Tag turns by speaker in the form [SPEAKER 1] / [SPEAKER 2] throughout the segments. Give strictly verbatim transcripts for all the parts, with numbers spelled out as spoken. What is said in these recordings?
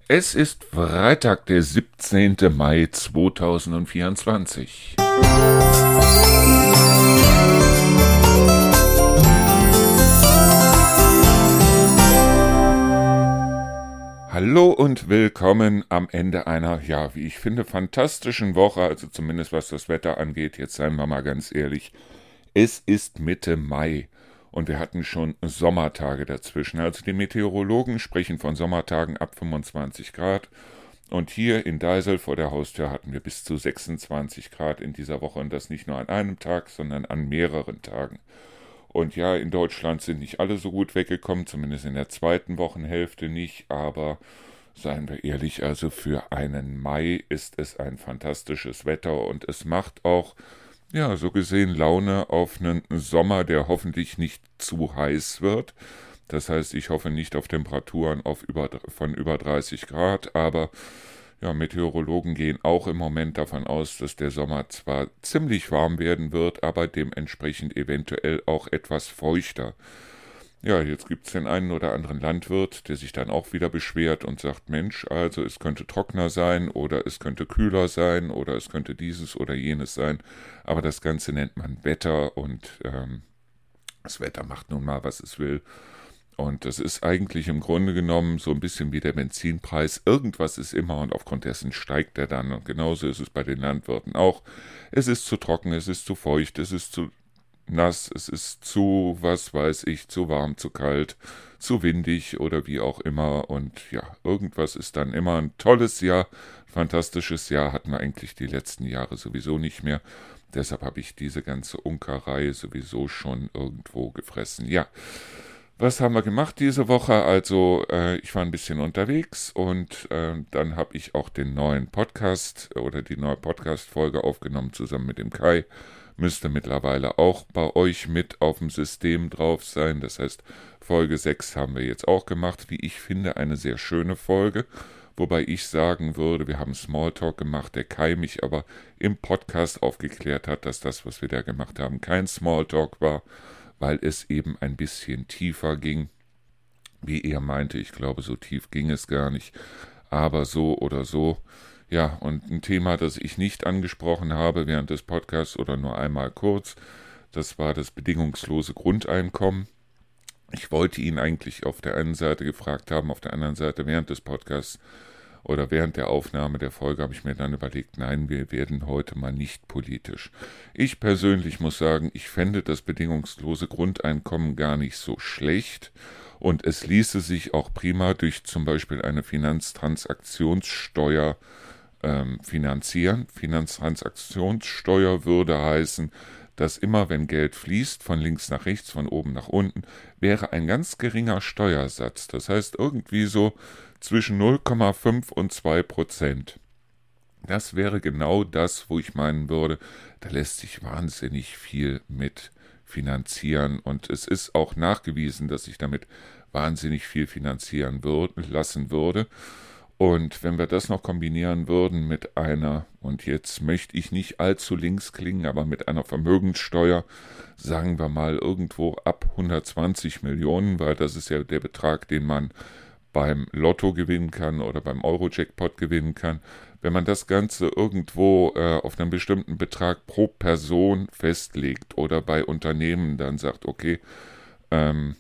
[SPEAKER 1] Es ist Freitag, der siebzehnten Mai zweitausendvierundzwanzig. Hallo und willkommen am Ende einer, ja, wie ich finde, fantastischen Woche, also zumindest was das Wetter angeht. Jetzt seien wir mal ganz ehrlich, es ist Mitte Mai. Und wir hatten schon Sommertage dazwischen. Also die Meteorologen sprechen von Sommertagen ab fünfundzwanzig Grad. Und hier in Deisel vor der Haustür hatten wir bis zu sechsundzwanzig Grad in dieser Woche. Und das nicht nur an einem Tag, sondern an mehreren Tagen. Und ja, in Deutschland sind nicht alle so gut weggekommen, zumindest in der zweiten Wochenhälfte nicht. Aber seien wir ehrlich, also für einen Mai ist es ein fantastisches Wetter. Und es macht auch... ja, so gesehen Laune auf einen Sommer, der hoffentlich nicht zu heiß wird. Das heißt, ich hoffe nicht auf Temperaturen auf über, von über dreißig Grad, aber ja, Meteorologen gehen auch im Moment davon aus, dass der Sommer zwar ziemlich warm werden wird, aber dementsprechend eventuell auch etwas feuchter. Ja, jetzt gibt es den einen oder anderen Landwirt, der sich dann auch wieder beschwert und sagt, Mensch, also es könnte trockener sein oder es könnte kühler sein oder es könnte dieses oder jenes sein, aber das Ganze nennt man Wetter und ähm, das Wetter macht nun mal, was es will. Und das ist eigentlich im Grunde genommen so ein bisschen wie der Benzinpreis. Irgendwas ist immer und aufgrund dessen steigt er dann. Und genauso ist es bei den Landwirten auch. Es ist zu trocken, es ist zu feucht, es ist zu nass, es ist zu, was weiß ich, zu warm, zu kalt, zu windig oder wie auch immer. Und ja, irgendwas ist dann immer ein tolles Jahr, fantastisches Jahr hatten wir eigentlich die letzten Jahre sowieso nicht mehr. Deshalb habe ich diese ganze Unkerei sowieso schon irgendwo gefressen. Ja, was haben wir gemacht diese Woche? Also äh, ich war ein bisschen unterwegs und äh, dann habe ich auch den neuen Podcast oder die neue Podcast-Folge aufgenommen zusammen mit dem Kai. Müsste mittlerweile auch bei euch mit auf dem System drauf sein. Das heißt, Folge sechs haben wir jetzt auch gemacht. Wie ich finde, eine sehr schöne Folge. Wobei ich sagen würde, wir haben Smalltalk gemacht, der Kai mich aber im Podcast aufgeklärt hat, dass das, was wir da gemacht haben, kein Smalltalk war, weil es eben ein bisschen tiefer ging. Wie er meinte, ich glaube, so tief ging es gar nicht. Aber so oder so. Ja, und ein Thema, das ich nicht angesprochen habe während des Podcasts oder nur einmal kurz, das war das bedingungslose Grundeinkommen. Ich wollte ihn eigentlich auf der einen Seite gefragt haben, auf der anderen Seite während des Podcasts oder während der Aufnahme der Folge habe ich mir dann überlegt, nein, wir werden heute mal nicht politisch. Ich persönlich muss sagen, ich fände das bedingungslose Grundeinkommen gar nicht so schlecht. Und es ließe sich auch prima durch zum Beispiel eine Finanztransaktionssteuer ähm, finanzieren. Finanztransaktionssteuer würde heißen, dass immer wenn Geld fließt, von links nach rechts, von oben nach unten, wäre ein ganz geringer Steuersatz. Das heißt irgendwie so zwischen null Komma fünf und zwei Prozent. Das wäre genau das, wo ich meinen würde, da lässt sich wahnsinnig viel mit finanzieren und es ist auch nachgewiesen, dass sich damit wahnsinnig viel finanzieren würde, lassen würde. Und wenn wir das noch kombinieren würden mit einer, und jetzt möchte ich nicht allzu links klingen, aber mit einer Vermögenssteuer, sagen wir mal irgendwo ab hundertzwanzig Millionen, weil das ist ja der Betrag, den man beim Lotto gewinnen kann oder beim Euro-Jackpot gewinnen kann. Wenn man das Ganze irgendwo äh, auf einen bestimmten Betrag pro Person festlegt oder bei Unternehmen dann sagt, okay, ähm,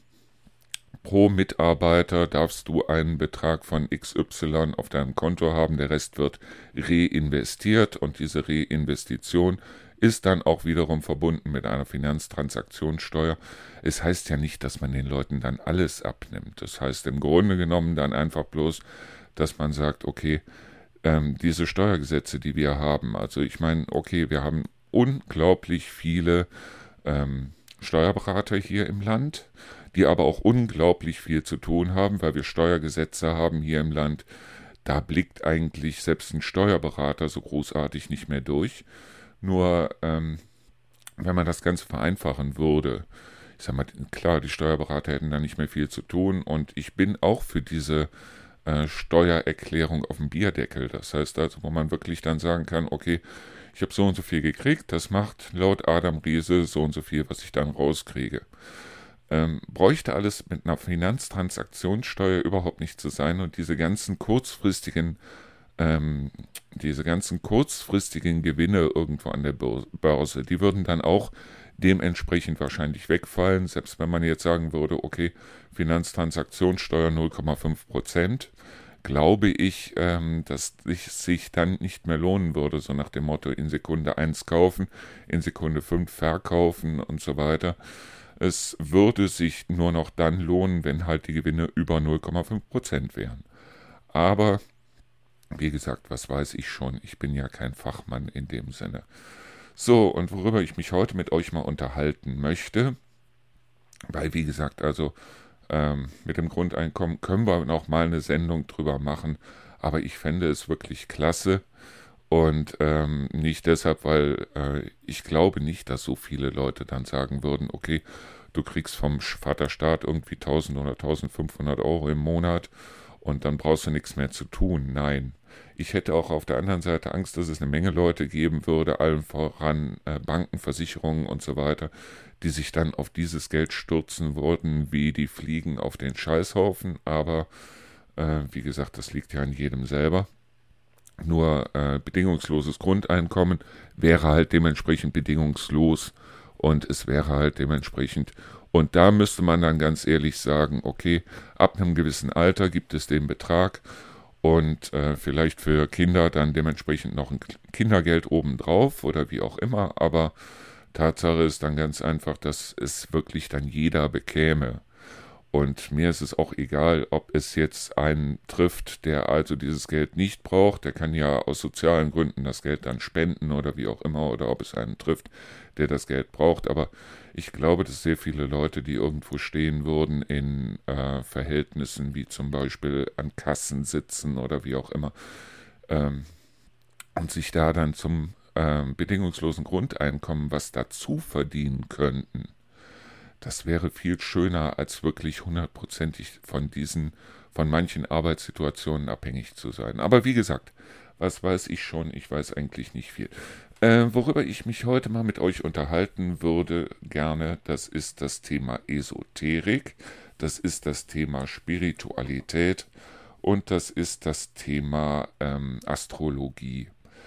[SPEAKER 1] pro Mitarbeiter darfst du einen Betrag von X Y auf deinem Konto haben, der Rest wird reinvestiert und diese Reinvestition ist dann auch wiederum verbunden mit einer Finanztransaktionssteuer. Es heißt ja nicht, dass man den Leuten dann alles abnimmt. Das heißt im Grunde genommen dann einfach bloß, dass man sagt, okay, ähm, diese Steuergesetze, die wir haben, also ich meine, okay, wir haben unglaublich viele ähm, Steuerberater hier im Land, die aber auch unglaublich viel zu tun haben, weil wir Steuergesetze haben hier im Land. Da blickt eigentlich selbst ein Steuerberater so großartig nicht mehr durch. Nur, ähm, wenn man das Ganze vereinfachen würde, ich sag mal, klar, die Steuerberater hätten da nicht mehr viel zu tun und ich bin auch für diese äh, Steuererklärung auf dem Bierdeckel. Das heißt also, wo man wirklich dann sagen kann, okay, ich habe so und so viel gekriegt, das macht laut Adam Riese so und so viel, was ich dann rauskriege. Ähm, bräuchte alles mit einer Finanztransaktionssteuer überhaupt nicht zu sein und diese ganzen kurzfristigen, ähm, diese ganzen kurzfristigen Gewinne irgendwo an der Börse, die würden dann auch dementsprechend wahrscheinlich wegfallen, selbst wenn man jetzt sagen würde, okay, Finanztransaktionssteuer null Komma fünf Prozent, glaube ich, ähm, dass es sich dann nicht mehr lohnen würde, so nach dem Motto in Sekunde eins kaufen, in Sekunde fünf verkaufen und so weiter. Es würde sich nur noch dann lohnen, wenn halt die Gewinne über null Komma fünf Prozent wären. Aber, wie gesagt, was weiß ich schon, ich bin ja kein Fachmann in dem Sinne. So, und worüber ich mich heute mit euch mal unterhalten möchte, weil, wie gesagt, also ähm, mit dem Grundeinkommen können wir noch mal eine Sendung drüber machen, aber ich fände es wirklich klasse und ähm, nicht deshalb, weil äh, ich glaube nicht, dass so viele Leute dann sagen würden, okay, du kriegst vom Vaterstaat irgendwie tausend oder tausendfünfhundert Euro im Monat und dann brauchst du nichts mehr zu tun. Nein. Ich hätte auch auf der anderen Seite Angst, dass es eine Menge Leute geben würde, allen voran äh, Banken, Versicherungen und so weiter, die sich dann auf dieses Geld stürzen würden, wie die Fliegen auf den Scheißhaufen. Aber äh, wie gesagt, das liegt ja an jedem selber. Nur äh, bedingungsloses Grundeinkommen wäre halt dementsprechend bedingungslos und es wäre halt dementsprechend. Und da müsste man dann ganz ehrlich sagen, okay, ab einem gewissen Alter gibt es den Betrag und äh, vielleicht für Kinder dann dementsprechend noch ein Kindergeld obendrauf oder wie auch immer, aber Tatsache ist dann ganz einfach, dass es wirklich dann jeder bekäme. Und mir ist es auch egal, ob es jetzt einen trifft, der also dieses Geld nicht braucht, der kann ja aus sozialen Gründen das Geld dann spenden oder wie auch immer, oder ob es einen trifft, der das Geld braucht. Aber ich glaube, dass sehr viele Leute, die irgendwo stehen würden in äh, Verhältnissen wie zum Beispiel an Kassen sitzen oder wie auch immer, ähm, und sich da dann zum ähm, bedingungslosen Grundeinkommen was dazu verdienen könnten, das wäre viel schöner, als wirklich hundertprozentig von diesen, von manchen Arbeitssituationen abhängig zu sein. Aber wie gesagt, was weiß ich schon? Ich weiß eigentlich nicht viel. Äh, worüber ich mich heute mal mit euch unterhalten würde, gerne, das ist das Thema Esoterik, das ist das Thema Spiritualität und das ist das Thema ähm, Astrologie.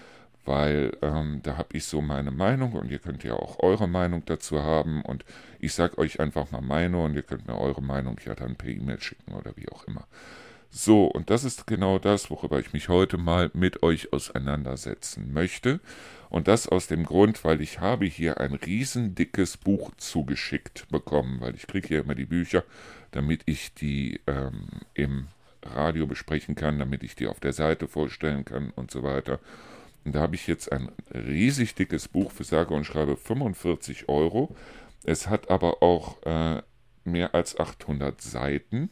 [SPEAKER 1] Weil ähm, da habe ich so meine Meinung und ihr könnt ja auch eure Meinung dazu haben und ich sage euch einfach mal meine und ihr könnt mir eure Meinung ja dann per E-Mail schicken oder wie auch immer. So, und das ist genau das, worüber ich mich heute mal mit euch auseinandersetzen möchte. Und das aus dem Grund, weil ich habe hier ein riesendickes Buch zugeschickt bekommen, weil ich kriege hier immer die Bücher, damit ich die ähm, im Radio besprechen kann, damit ich die auf der Seite vorstellen kann und so weiter. Und da habe ich jetzt ein riesig dickes Buch für sage und schreibe fünfundvierzig Euro. Es hat aber auch äh, mehr als achthundert Seiten.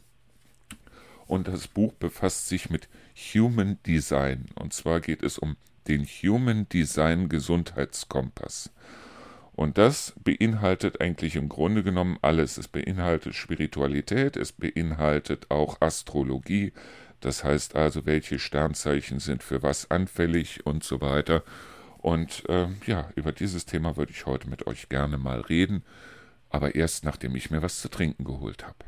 [SPEAKER 1] Und das Buch befasst sich mit Human Design. Und zwar geht es um den Human Design Gesundheitskompass. Und das beinhaltet eigentlich im Grunde genommen alles. Es beinhaltet Spiritualität, es beinhaltet auch Astrologie. Das heißt also, welche Sternzeichen sind für was anfällig und so weiter. Und äh, ja, über dieses Thema würde ich heute mit euch gerne mal reden, aber erst nachdem ich mir was zu trinken geholt habe.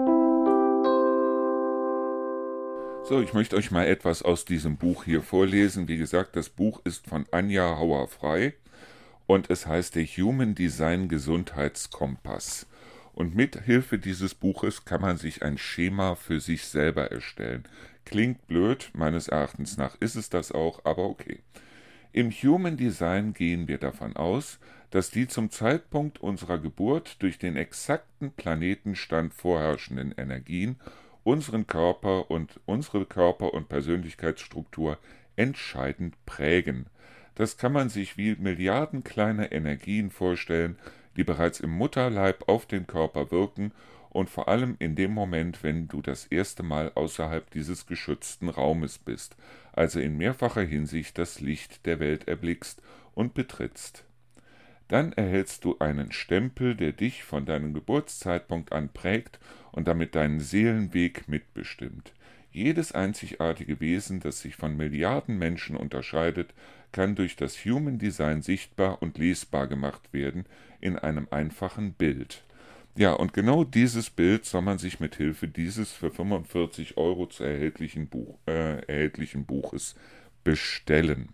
[SPEAKER 1] So, ich möchte euch mal etwas aus diesem Buch hier vorlesen. Wie gesagt, das Buch ist von Anja Hauer-Frei und es heißt der Human Design Gesundheitskompass. Und mit Hilfe dieses Buches kann man sich ein Schema für sich selber erstellen. Klingt blöd, meines Erachtens nach ist es das auch, aber okay. Im Human Design gehen wir davon aus, dass die zum Zeitpunkt unserer Geburt durch den exakten Planetenstand vorherrschenden Energien unseren Körper und unsere Körper- und Persönlichkeitsstruktur entscheidend prägen. Das kann man sich wie Milliarden kleiner Energien vorstellen, die bereits im Mutterleib auf den Körper wirken und vor allem in dem Moment, wenn du das erste Mal außerhalb dieses geschützten Raumes bist, also in mehrfacher Hinsicht das Licht der Welt erblickst und betrittst. Dann erhältst du einen Stempel, der dich von deinem Geburtszeitpunkt an prägt und damit deinen Seelenweg mitbestimmt. Jedes einzigartige Wesen, das sich von Milliarden Menschen unterscheidet, kann durch das Human Design sichtbar und lesbar gemacht werden in einem einfachen Bild. Ja, und genau dieses Bild soll man sich mit Hilfe dieses für fünfundvierzig Euro zu erhältlichen, Buch, äh, erhältlichen Buches bestellen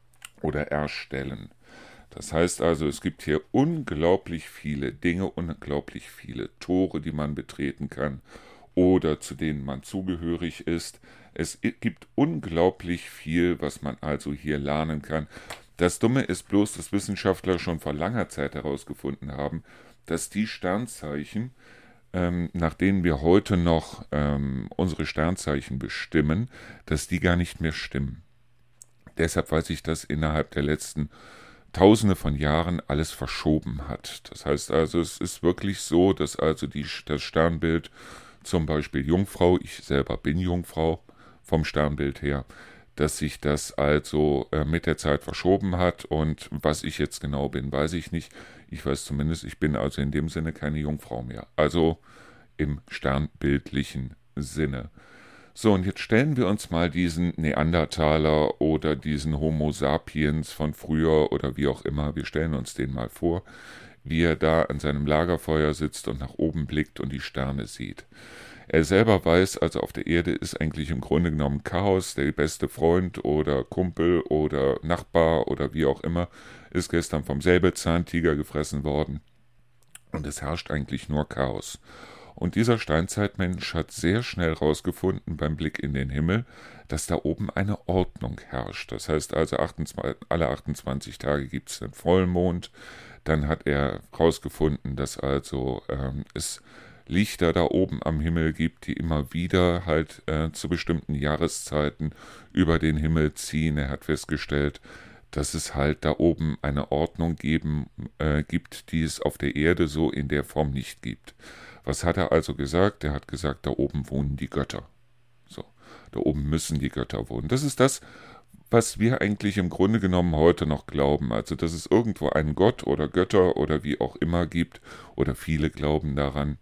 [SPEAKER 1] oder erstellen. Das heißt also, es gibt hier unglaublich viele Dinge, unglaublich viele Tore, die man betreten kann oder zu denen man zugehörig ist. Es gibt unglaublich viel, was man also hier lernen kann. Das Dumme ist bloß, dass Wissenschaftler schon vor langer Zeit herausgefunden haben, dass die Sternzeichen, ähm, nach denen wir heute noch ähm, unsere Sternzeichen bestimmen, dass die gar nicht mehr stimmen. Deshalb weiß ich, dass innerhalb der letzten Tausende von Jahren alles verschoben hat. Das heißt also, es ist wirklich so, dass also die, das Sternbild, zum Beispiel Jungfrau, ich selber bin Jungfrau vom Sternbild her, dass sich das also äh, mit der Zeit verschoben hat, und was ich jetzt genau bin, weiß ich nicht. Ich weiß zumindest, ich bin also in dem Sinne keine Jungfrau mehr. Also im sternbildlichen Sinne. So, und jetzt stellen wir uns mal diesen Neandertaler oder diesen Homo sapiens von früher oder wie auch immer, wir stellen uns den mal vor, wie er da an seinem Lagerfeuer sitzt und nach oben blickt und die Sterne sieht. Er selber weiß, also auf der Erde ist eigentlich im Grunde genommen Chaos. Der beste Freund oder Kumpel oder Nachbar oder wie auch immer ist gestern vom Säbelzahntiger gefressen worden. Und es herrscht eigentlich nur Chaos. Und dieser Steinzeitmensch hat sehr schnell herausgefunden beim Blick in den Himmel, dass da oben eine Ordnung herrscht. Das heißt also, achtundzwanzig, alle achtundzwanzig Tage gibt es einen Vollmond. Dann hat er herausgefunden, dass also ähm, es Lichter da oben am Himmel gibt, die immer wieder halt äh, zu bestimmten Jahreszeiten über den Himmel ziehen. Er hat festgestellt, dass es halt da oben eine Ordnung geben, äh, gibt, die es auf der Erde so in der Form nicht gibt. Was hat er also gesagt? Er hat gesagt, da oben wohnen die Götter. So, da oben müssen die Götter wohnen. Das ist das, was wir eigentlich im Grunde genommen heute noch glauben. Also, dass es irgendwo einen Gott oder Götter oder wie auch immer gibt, oder viele glauben daran,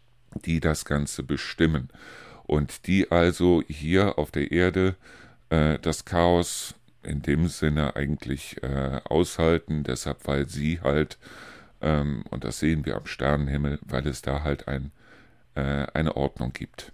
[SPEAKER 1] die das Ganze bestimmen. Und die also hier auf der Erde äh, das Chaos in dem Sinne eigentlich äh, aushalten, deshalb, weil sie halt, ähm, und das sehen wir am Sternenhimmel, weil es da halt ein, äh, eine Ordnung gibt.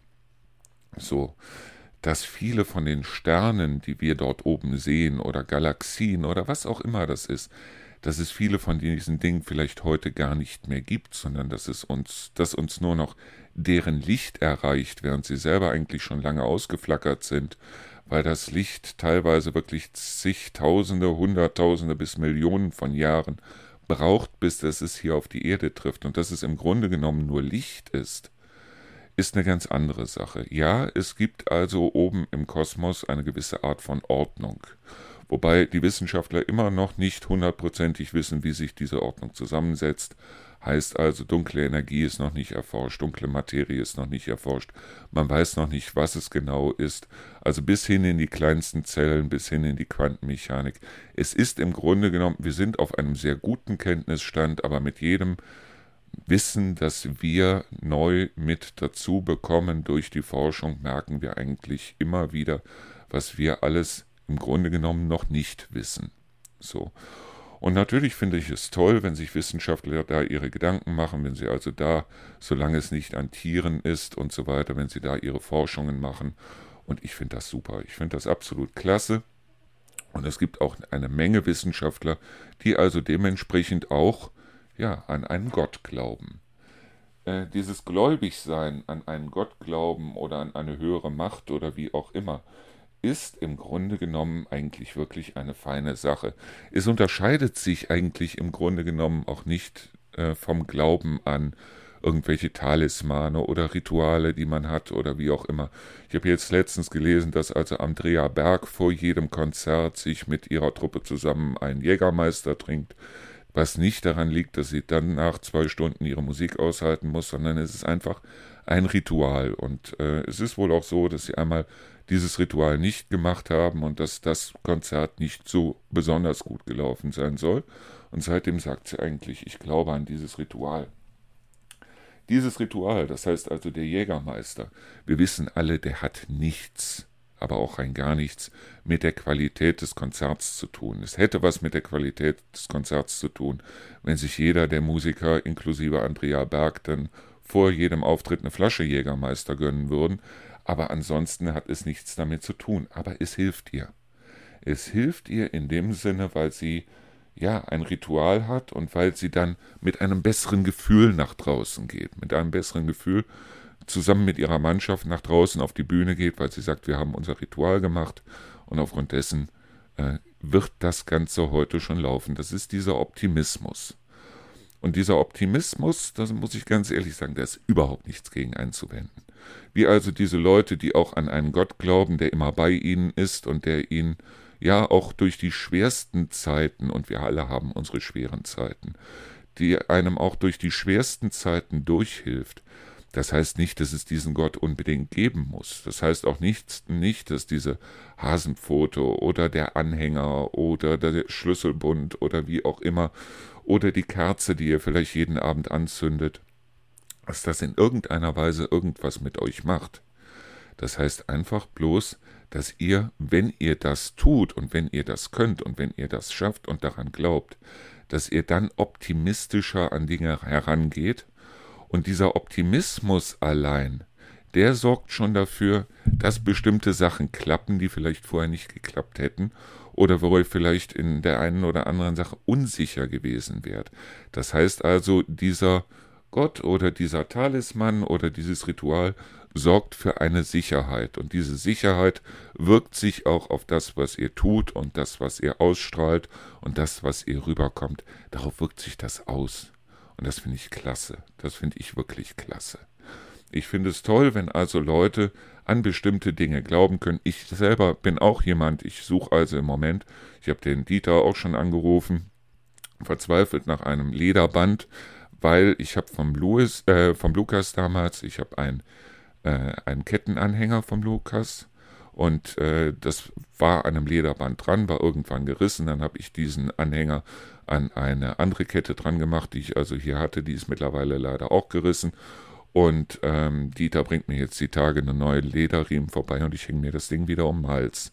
[SPEAKER 1] So, dass viele von den Sternen, die wir dort oben sehen, oder Galaxien oder was auch immer das ist, dass es viele von diesen Dingen vielleicht heute gar nicht mehr gibt, sondern dass es uns, dass uns nur noch deren Licht erreicht, während sie selber eigentlich schon lange ausgeflackert sind, weil das Licht teilweise wirklich zigtausende, hunderttausende bis Millionen von Jahren braucht, bis es es hier auf die Erde trifft. Und dass es im Grunde genommen nur Licht ist, ist eine ganz andere Sache. Ja, es gibt also oben im Kosmos eine gewisse Art von Ordnung, wobei die Wissenschaftler immer noch nicht hundertprozentig wissen, wie sich diese Ordnung zusammensetzt. Heißt also, dunkle Energie ist noch nicht erforscht, dunkle Materie ist noch nicht erforscht, man weiß noch nicht, was es genau ist, also bis hin in die kleinsten Zellen, bis hin in die Quantenmechanik. Es ist im Grunde genommen, wir sind auf einem sehr guten Kenntnisstand, aber mit jedem Wissen, das wir neu mit dazu bekommen durch die Forschung, merken wir eigentlich immer wieder, was wir alles im Grunde genommen noch nicht wissen. So. Und natürlich finde ich es toll, wenn sich Wissenschaftler da ihre Gedanken machen, wenn sie also da, solange es nicht an Tieren ist und so weiter, wenn sie da ihre Forschungen machen. Und ich finde das super. Ich finde das absolut klasse. Und es gibt auch eine Menge Wissenschaftler, die also dementsprechend auch ja, an einen Gott glauben. Äh, dieses Gläubigsein, an einen Gott glauben oder an eine höhere Macht oder wie auch immer, ist im Grunde genommen eigentlich wirklich eine feine Sache. Es unterscheidet sich eigentlich im Grunde genommen auch nicht äh, vom Glauben an irgendwelche Talismane oder Rituale, die man hat oder wie auch immer. Ich habe jetzt letztens gelesen, dass also Andrea Berg vor jedem Konzert sich mit ihrer Truppe zusammen einen Jägermeister trinkt, was nicht daran liegt, dass sie dann nach zwei Stunden ihre Musik aushalten muss, sondern es ist einfach ein Ritual. Und äh, es ist wohl auch so, dass sie einmal dieses Ritual nicht gemacht haben und dass das Konzert nicht so besonders gut gelaufen sein soll. Und seitdem sagt sie eigentlich, ich glaube an dieses Ritual. Dieses Ritual, das heißt also der Jägermeister, wir wissen alle, der hat nichts aber auch rein gar nichts mit der Qualität des Konzerts zu tun. Es hätte was mit der Qualität des Konzerts zu tun, wenn sich jeder der Musiker, inklusive Andrea Berg, dann vor jedem Auftritt eine Flasche Jägermeister gönnen würden, aber ansonsten hat es nichts damit zu tun. Aber es hilft ihr. Es hilft ihr in dem Sinne, weil sie ja ein Ritual hat und weil sie dann mit einem besseren Gefühl nach draußen geht, mit einem besseren Gefühl zusammen mit ihrer Mannschaft nach draußen auf die Bühne geht, weil sie sagt, wir haben unser Ritual gemacht und aufgrund dessen äh, wird das Ganze heute schon laufen. Das ist dieser Optimismus. Und dieser Optimismus, da muss ich ganz ehrlich sagen, da ist überhaupt nichts gegen einzuwenden. Wie also diese Leute, die auch an einen Gott glauben, der immer bei ihnen ist und der ihnen ja auch durch die schwersten Zeiten, und wir alle haben unsere schweren Zeiten, die einem auch durch die schwersten Zeiten durchhilft. Das heißt nicht, dass es diesen Gott unbedingt geben muss. Das heißt auch nicht, nicht, dass diese Hasenpfote oder der Anhänger oder der Schlüsselbund oder wie auch immer oder die Kerze, die ihr vielleicht jeden Abend anzündet, dass das in irgendeiner Weise irgendwas mit euch macht. Das heißt einfach bloß, dass ihr, wenn ihr das tut und wenn ihr das könnt und wenn ihr das schafft und daran glaubt, dass ihr dann optimistischer an Dinge herangeht. Und dieser Optimismus allein, der sorgt schon dafür, dass bestimmte Sachen klappen, die vielleicht vorher nicht geklappt hätten oder wo ihr vielleicht in der einen oder anderen Sache unsicher gewesen wärt. Das heißt also, dieser Gott oder dieser Talisman oder dieses Ritual sorgt für eine Sicherheit. Und diese Sicherheit wirkt sich auch auf das, was ihr tut und das, was ihr ausstrahlt und das, was ihr rüberkommt. Darauf wirkt sich das aus. Und das finde ich klasse. Das finde ich wirklich klasse. Ich finde es toll, wenn also Leute an bestimmte Dinge glauben können. Ich selber bin auch jemand, ich suche also im Moment, ich habe den Dieter auch schon angerufen, verzweifelt nach einem Lederband, weil ich habe vom Louis, äh, vom Lukas damals, ich habe ein, äh, einen Kettenanhänger vom Lukas und äh, das war an einem Lederband dran, war irgendwann gerissen, dann habe ich diesen Anhänger an eine andere Kette dran gemacht, die ich also hier hatte, die ist mittlerweile leider auch gerissen. Und ähm, Dieter bringt mir jetzt die Tage einen neuen Lederriemen vorbei und ich hänge mir das Ding wieder um den Hals.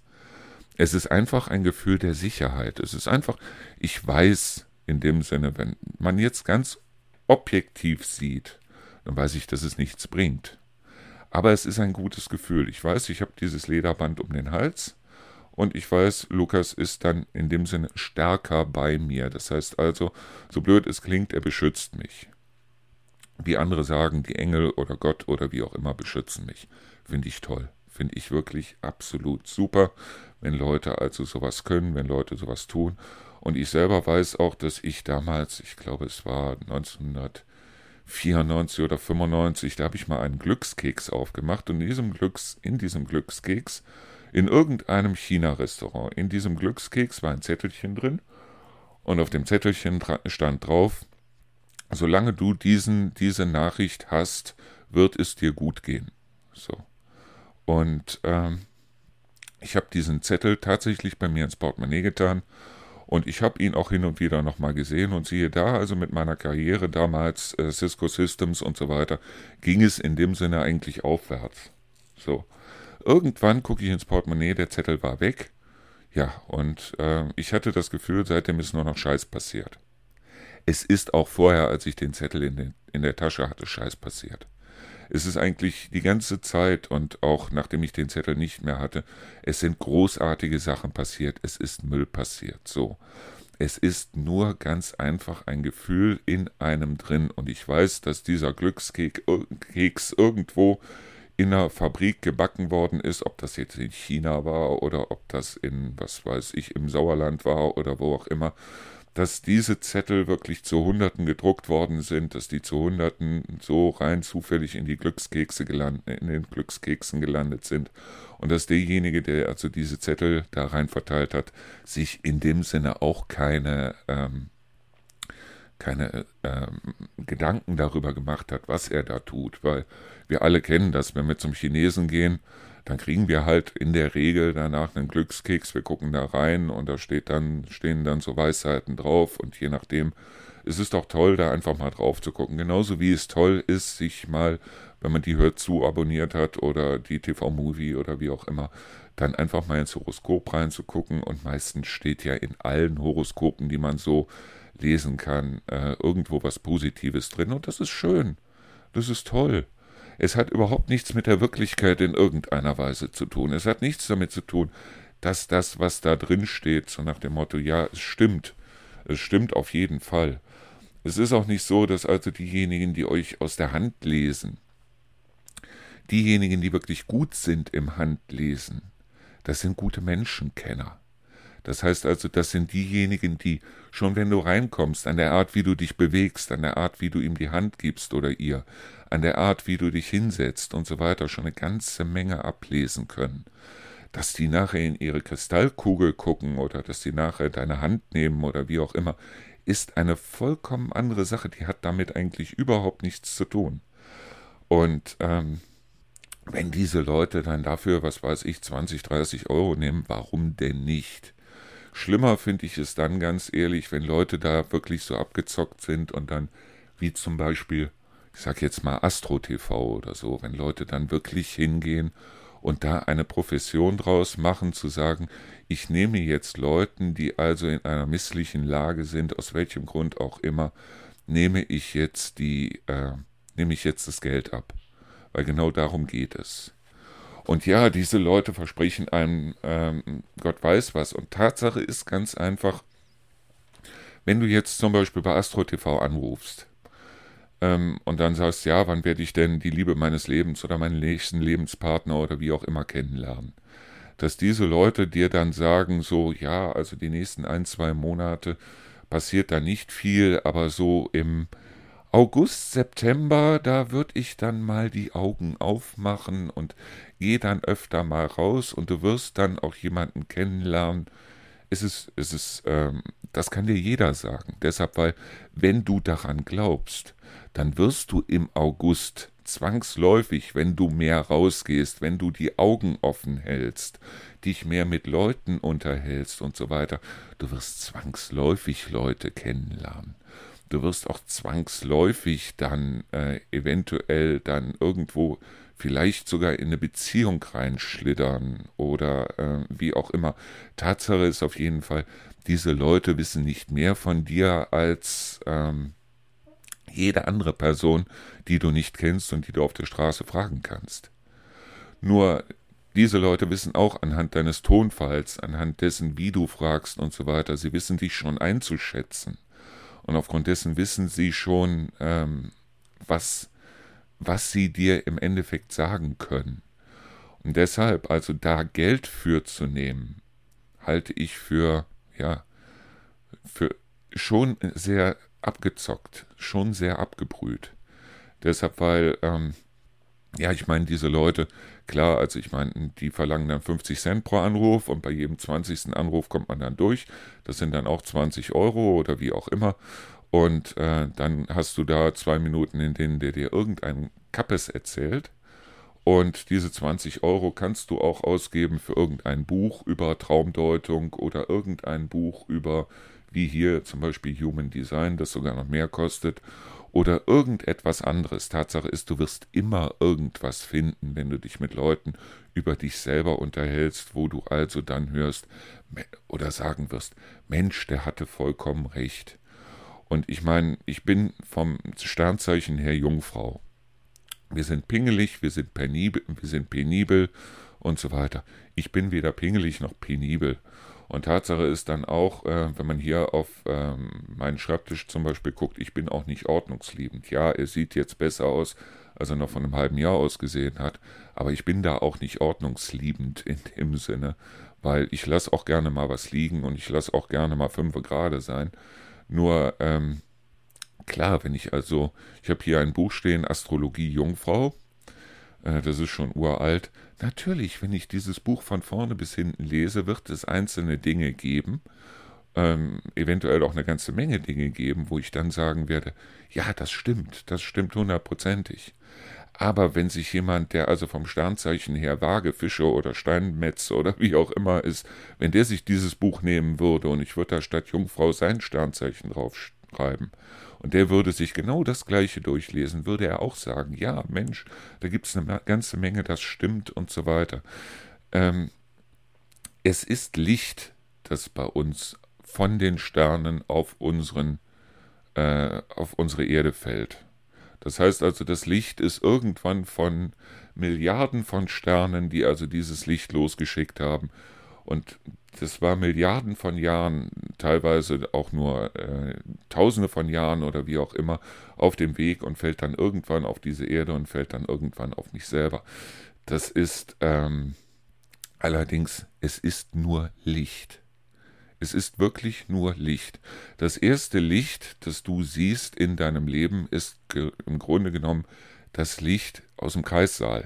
[SPEAKER 1] Es ist einfach ein Gefühl der Sicherheit. Es ist einfach, ich weiß in dem Sinne, wenn man jetzt ganz objektiv sieht, dann weiß ich, dass es nichts bringt. Aber es ist ein gutes Gefühl. Ich weiß, ich habe dieses Lederband um den Hals. Und ich weiß, Lukas ist dann in dem Sinne stärker bei mir. Das heißt also, so blöd es klingt, er beschützt mich. Wie andere sagen, die Engel oder Gott oder wie auch immer beschützen mich. Finde ich toll. Finde ich wirklich absolut super, wenn Leute also sowas können, wenn Leute sowas tun. Und ich selber weiß auch, dass ich damals, ich glaube es war neunzehnhundertvierundneunzig oder fünfundneunzig, da habe ich mal einen Glückskeks aufgemacht. Und in diesem, Glücks, in diesem Glückskeks in irgendeinem China-Restaurant. In diesem Glückskeks war ein Zettelchen drin und auf dem Zettelchen stand drauf, solange du diesen, diese Nachricht hast, wird es dir gut gehen. So. Und ähm, ich habe diesen Zettel tatsächlich bei mir ins Portemonnaie getan und ich habe ihn auch hin und wieder nochmal gesehen und siehe da, also mit meiner Karriere damals, äh, Cisco Systems und so weiter, ging es in dem Sinne eigentlich aufwärts. So. Irgendwann gucke ich ins Portemonnaie, der Zettel war weg. Ja, und äh, ich hatte das Gefühl, seitdem ist nur noch Scheiß passiert. Es ist auch vorher, als ich den Zettel in, den, in der Tasche hatte, Scheiß passiert. Es ist eigentlich die ganze Zeit und auch nachdem ich den Zettel nicht mehr hatte, es sind großartige Sachen passiert, es ist Müll passiert, so. Es ist nur ganz einfach ein Gefühl in einem drin und ich weiß, dass dieser Glückskeks irgendwo in einer Fabrik gebacken worden ist, ob das jetzt in China war oder ob das in, was weiß ich, im Sauerland war oder wo auch immer, dass diese Zettel wirklich zu Hunderten gedruckt worden sind, dass die zu Hunderten so rein zufällig in die Glückskekse gelandet, in den Glückskeksen gelandet sind und dass derjenige, der also diese Zettel da rein verteilt hat, sich in dem Sinne auch keine ähm, keine ähm, Gedanken darüber gemacht hat, was er da tut, weil wir alle kennen das, wenn wir zum Chinesen gehen, dann kriegen wir halt in der Regel danach einen Glückskeks, wir gucken da rein und da steht dann, stehen dann so Weisheiten drauf und je nachdem, es ist auch toll, da einfach mal drauf zu gucken. Genauso wie es toll ist, sich mal, wenn man die Hört zu abonniert hat oder die T V-Movie oder wie auch immer, dann einfach mal ins Horoskop reinzugucken. Und meistens steht ja in allen Horoskopen, die man so lesen kann, äh, irgendwo was Positives drin. Und das ist schön. Das ist toll. Es hat überhaupt nichts mit der Wirklichkeit in irgendeiner Weise zu tun. Es hat nichts damit zu tun, dass das, was da drin steht, so nach dem Motto, ja, es stimmt. Es stimmt auf jeden Fall. Es ist auch nicht so, dass also diejenigen, die euch aus der Hand lesen, diejenigen, die wirklich gut sind im Handlesen, das sind gute Menschenkenner. Das heißt also, das sind diejenigen, die, schon wenn du reinkommst, an der Art, wie du dich bewegst, an der Art, wie du ihm die Hand gibst oder ihr, an der Art, wie du dich hinsetzt und so weiter, schon eine ganze Menge ablesen können. Dass die nachher in ihre Kristallkugel gucken oder dass die nachher deine Hand nehmen oder wie auch immer, ist eine vollkommen andere Sache. Die hat damit eigentlich überhaupt nichts zu tun. Und ähm, wenn diese Leute dann dafür, was weiß ich, zwanzig, dreißig Euro nehmen, warum denn nicht? Schlimmer finde ich es dann ganz ehrlich, wenn Leute da wirklich so abgezockt sind und dann, wie zum Beispiel, ich sag jetzt mal Astro T V oder so, wenn Leute dann wirklich hingehen und da eine Profession draus machen, zu sagen, ich nehme jetzt Leuten, die also in einer misslichen Lage sind, aus welchem Grund auch immer, nehme ich jetzt die, äh, nehme ich jetzt das Geld ab. Weil genau darum geht es. Und ja, diese Leute versprechen einem, ähm, Gott weiß was. Und Tatsache ist ganz einfach, wenn du jetzt zum Beispiel bei Astro T V anrufst ähm, und dann sagst, ja, wann werde ich denn die Liebe meines Lebens oder meinen nächsten Lebenspartner oder wie auch immer kennenlernen, dass diese Leute dir dann sagen, so, ja, also die nächsten ein, zwei Monate passiert da nicht viel, aber so im August, September, da würde ich dann mal die Augen aufmachen und gehe dann öfter mal raus und du wirst dann auch jemanden kennenlernen. Es ist, es ist, ähm, das kann dir jeder sagen. Deshalb, weil, wenn du daran glaubst, dann wirst du im August zwangsläufig, wenn du mehr rausgehst, wenn du die Augen offen hältst, dich mehr mit Leuten unterhältst und so weiter, du wirst zwangsläufig Leute kennenlernen. Du wirst auch zwangsläufig dann äh, eventuell dann irgendwo vielleicht sogar in eine Beziehung reinschlittern oder äh, wie auch immer. Tatsache ist auf jeden Fall, diese Leute wissen nicht mehr von dir als ähm, jede andere Person, die du nicht kennst und die du auf der Straße fragen kannst. Nur diese Leute wissen auch anhand deines Tonfalls, anhand dessen, wie du fragst und so weiter, sie wissen dich schon einzuschätzen. Und aufgrund dessen wissen sie schon, ähm, was, was sie dir im Endeffekt sagen können. Und deshalb, also da Geld für zu nehmen, halte ich für, ja, für schon sehr abgezockt, schon sehr abgebrüht. Deshalb, weil, ähm, ja, ich meine, diese Leute, klar, also ich meine, die verlangen dann fünfzig Cent pro Anruf und bei jedem zwanzigsten Anruf kommt man dann durch. Das sind dann auch zwanzig Euro oder wie auch immer. Und äh, dann hast du da zwei Minuten, in denen der dir irgendein Kappes erzählt. Und diese zwanzig Euro kannst du auch ausgeben für irgendein Buch über Traumdeutung oder irgendein Buch über, wie hier zum Beispiel Human Design, das sogar noch mehr kostet. Oder irgendetwas anderes. Tatsache ist, du wirst immer irgendwas finden, wenn du dich mit Leuten über dich selber unterhältst, wo du also dann hörst oder sagen wirst, Mensch, der hatte vollkommen recht. Und ich meine, ich bin vom Sternzeichen her Jungfrau. Wir sind pingelig, wir sind penibel, wir sind penibel und so weiter. Ich bin weder pingelig noch penibel. Und Tatsache ist dann auch, äh, wenn man hier auf ähm, meinen Schreibtisch zum Beispiel guckt, ich bin auch nicht ordnungsliebend. Ja, er sieht jetzt besser aus, als er noch von einem halben Jahr ausgesehen hat, aber ich bin da auch nicht ordnungsliebend in dem Sinne, weil ich lasse auch gerne mal was liegen und ich lasse auch gerne mal fünf gerade sein. Nur, ähm, klar, wenn ich also, ich habe hier ein Buch stehen, Astrologie Jungfrau, äh, das ist schon uralt. Natürlich, wenn ich dieses Buch von vorne bis hinten lese, wird es einzelne Dinge geben, ähm, eventuell auch eine ganze Menge Dinge geben, wo ich dann sagen werde, ja, das stimmt, das stimmt hundertprozentig. Aber wenn sich jemand, der also vom Sternzeichen her Waage, Fische oder Steinmetz oder wie auch immer ist, wenn der sich dieses Buch nehmen würde und ich würde da statt Jungfrau sein Sternzeichen drauf schreiben. Und der würde sich genau das Gleiche durchlesen, würde er auch sagen, ja, Mensch, da gibt es eine ganze Menge, das stimmt und so weiter. Ähm, es ist Licht, das bei uns von den Sternen auf unseren, äh, auf unsere Erde fällt. Das heißt also, das Licht ist irgendwann von Milliarden von Sternen, die also dieses Licht losgeschickt haben. Und das war Milliarden von Jahren, teilweise auch nur äh, Tausende von Jahren oder wie auch immer, auf dem Weg und fällt dann irgendwann auf diese Erde und fällt dann irgendwann auf mich selber. Das ist ähm, allerdings, es ist nur Licht. Es ist wirklich nur Licht. Das erste Licht, das du siehst in deinem Leben, ist ge- im Grunde genommen das Licht aus dem Kreissaal.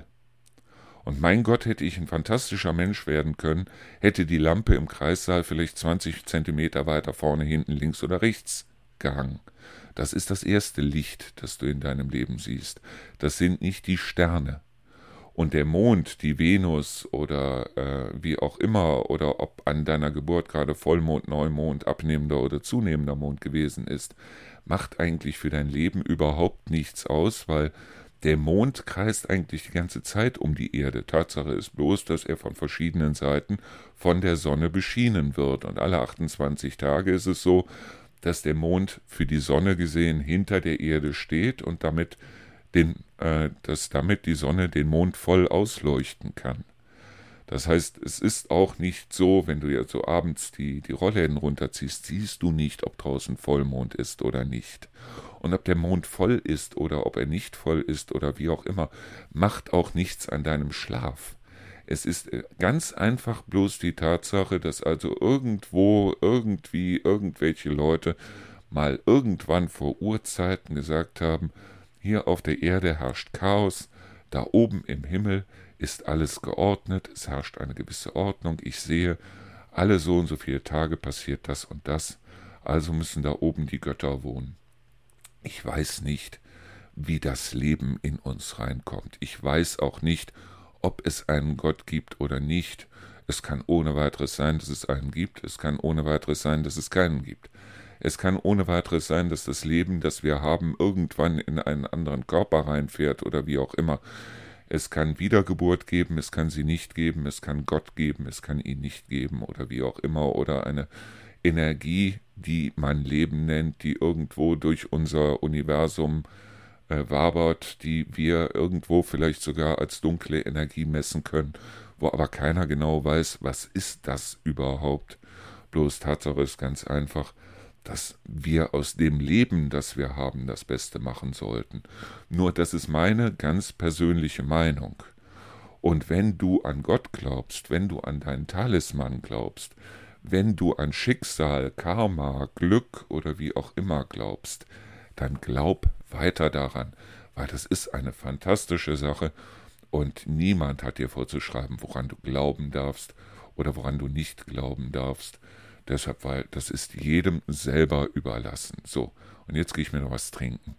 [SPEAKER 1] Und mein Gott, hätte ich ein fantastischer Mensch werden können, hätte die Lampe im Kreissaal vielleicht zwanzig Zentimeter weiter vorne, hinten, links oder rechts gehangen. Das ist das erste Licht, das du in deinem Leben siehst. Das sind nicht die Sterne. Und der Mond, die Venus oder äh, wie auch immer, oder ob an deiner Geburt gerade Vollmond, Neumond, abnehmender oder zunehmender Mond gewesen ist, macht eigentlich für dein Leben überhaupt nichts aus, weil der Mond kreist eigentlich die ganze Zeit um die Erde. Tatsache ist bloß, dass er von verschiedenen Seiten von der Sonne beschienen wird. Und alle achtundzwanzig Tage ist es so, dass der Mond für die Sonne gesehen hinter der Erde steht und damit den, äh, dass damit die Sonne den Mond voll ausleuchten kann. Das heißt, es ist auch nicht so, wenn du ja so abends die, die Rollläden runterziehst, siehst du nicht, ob draußen Vollmond ist oder nicht. Und ob der Mond voll ist oder ob er nicht voll ist oder wie auch immer, macht auch nichts an deinem Schlaf. Es ist ganz einfach bloß die Tatsache, dass also irgendwo, irgendwie, irgendwelche Leute mal irgendwann vor Urzeiten gesagt haben, hier auf der Erde herrscht Chaos, da oben im Himmel ist alles geordnet, es herrscht eine gewisse Ordnung, ich sehe, alle so und so viele Tage passiert das und das, also müssen da oben die Götter wohnen. Ich weiß nicht, wie das Leben in uns reinkommt. Ich weiß auch nicht, ob es einen Gott gibt oder nicht. Es kann ohne weiteres sein, dass es einen gibt, es kann ohne weiteres sein, dass es keinen gibt. Es kann ohne weiteres sein, dass das Leben, das wir haben, irgendwann in einen anderen Körper reinfährt oder wie auch immer. Es kann Wiedergeburt geben, es kann sie nicht geben, es kann Gott geben, es kann ihn nicht geben oder wie auch immer. Oder eine Energie, die man Leben nennt, die irgendwo durch unser Universum äh, wabert, die wir irgendwo vielleicht sogar als dunkle Energie messen können, wo aber keiner genau weiß, was ist das überhaupt. Bloß Tatsache ist ganz einfach, dass wir aus dem Leben, das wir haben, das Beste machen sollten. Nur das ist meine ganz persönliche Meinung. Und wenn du an Gott glaubst, wenn du an deinen Talisman glaubst, wenn du an Schicksal, Karma, Glück oder wie auch immer glaubst, dann glaub weiter daran, weil das ist eine fantastische Sache und niemand hat dir vorzuschreiben, woran du glauben darfst oder woran du nicht glauben darfst. Deshalb, weil das ist jedem selber überlassen. So, und jetzt gehe ich mir noch was trinken.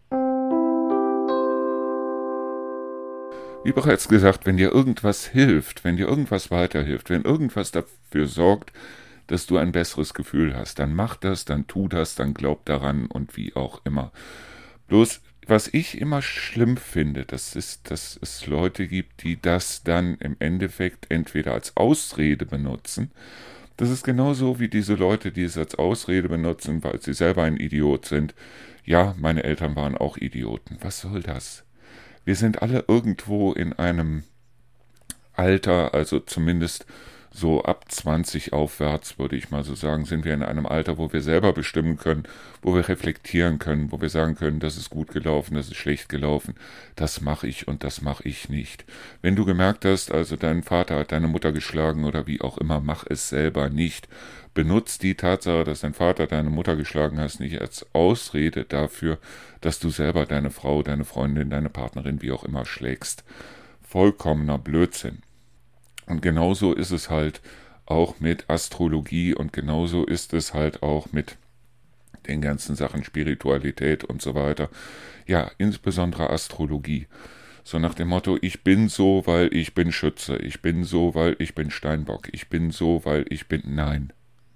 [SPEAKER 1] Wie bereits gesagt, wenn dir irgendwas hilft, wenn dir irgendwas weiterhilft, wenn irgendwas dafür sorgt, dass du ein besseres Gefühl hast, dann mach das, dann tu das, dann glaub daran und wie auch immer. Bloß, was ich immer schlimm finde, das ist, dass es Leute gibt, die das dann im Endeffekt entweder als Ausrede benutzen. Das ist genauso wie diese Leute, die es als Ausrede benutzen, weil sie selber ein Idiot sind. Ja, meine Eltern waren auch Idioten. Was soll das? Wir sind alle irgendwo in einem Alter, also zumindest so ab zwanzig aufwärts, würde ich mal so sagen, sind wir in einem Alter, wo wir selber bestimmen können, wo wir reflektieren können, wo wir sagen können, das ist gut gelaufen, das ist schlecht gelaufen, das mache ich und das mache ich nicht. Wenn du gemerkt hast, also dein Vater hat deine Mutter geschlagen oder wie auch immer, mach es selber nicht. Benutz die Tatsache, dass dein Vater deine Mutter geschlagen hat, nicht als Ausrede dafür, dass du selber deine Frau, deine Freundin, deine Partnerin, wie auch immer schlägst. Vollkommener Blödsinn. Und genauso ist es halt auch mit Astrologie und genauso ist es halt auch mit den ganzen Sachen Spiritualität und so weiter. Ja, insbesondere Astrologie. So nach dem Motto, ich bin so, weil ich bin Schütze, ich bin so, weil ich bin Steinbock, ich bin so, weil ich bin... Nein,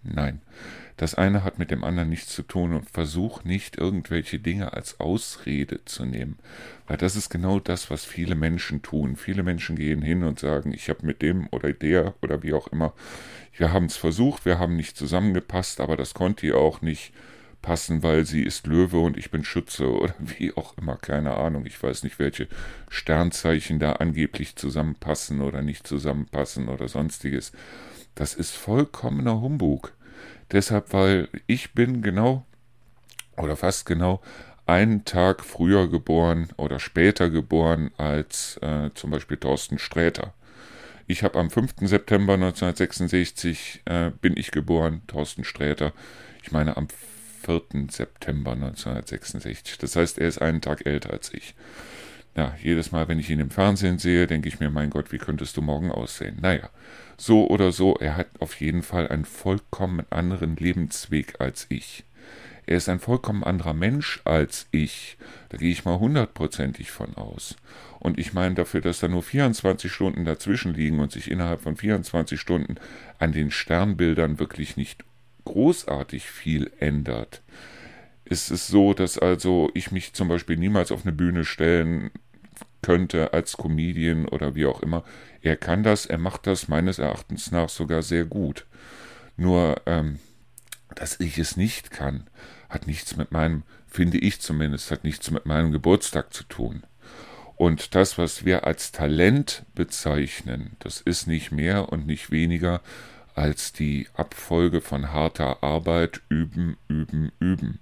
[SPEAKER 1] Nein. Das eine hat mit dem anderen nichts zu tun und versuch nicht, irgendwelche Dinge als Ausrede zu nehmen. Weil das ist genau das, was viele Menschen tun. Viele Menschen gehen hin und sagen, ich habe mit dem oder der oder wie auch immer, wir haben es versucht, wir haben nicht zusammengepasst, aber das konnte ihr auch nicht passen, weil sie ist Löwe und ich bin Schütze oder wie auch immer, keine Ahnung. Ich weiß nicht, welche Sternzeichen da angeblich zusammenpassen oder nicht zusammenpassen oder sonstiges. Das ist vollkommener Humbug. Deshalb, weil ich bin genau oder fast genau einen Tag früher geboren oder später geboren als äh, zum Beispiel Thorsten Sträter. Ich habe am fünften September neunzehnhundertsechsundsechzig äh, bin ich geboren, Thorsten Sträter. Ich meine am vierten September neunzehnhundertsechsundsechzig. Das heißt, er ist einen Tag älter als ich. Ja, jedes Mal, wenn ich ihn im Fernsehen sehe, denke ich mir, mein Gott, wie könntest du morgen aussehen? Naja, so oder so, er hat auf jeden Fall einen vollkommen anderen Lebensweg als ich. Er ist ein vollkommen anderer Mensch als ich. Da gehe ich mal hundertprozentig von aus. Und ich meine dafür, dass da nur vierundzwanzig Stunden dazwischen liegen und sich innerhalb von vierundzwanzig Stunden an den Sternbildern wirklich nicht großartig viel ändert. Ist es so, dass also ich mich zum Beispiel niemals auf eine Bühne stellen könnte als Comedian oder wie auch immer. Er kann das, er macht das meines Erachtens nach sogar sehr gut. Nur, ähm, dass ich es nicht kann, hat nichts mit meinem, finde ich zumindest, hat nichts mit meinem Geburtstag zu tun. Und das, was wir als Talent bezeichnen, das ist nicht mehr und nicht weniger als die Abfolge von harter Arbeit, üben, üben, üben.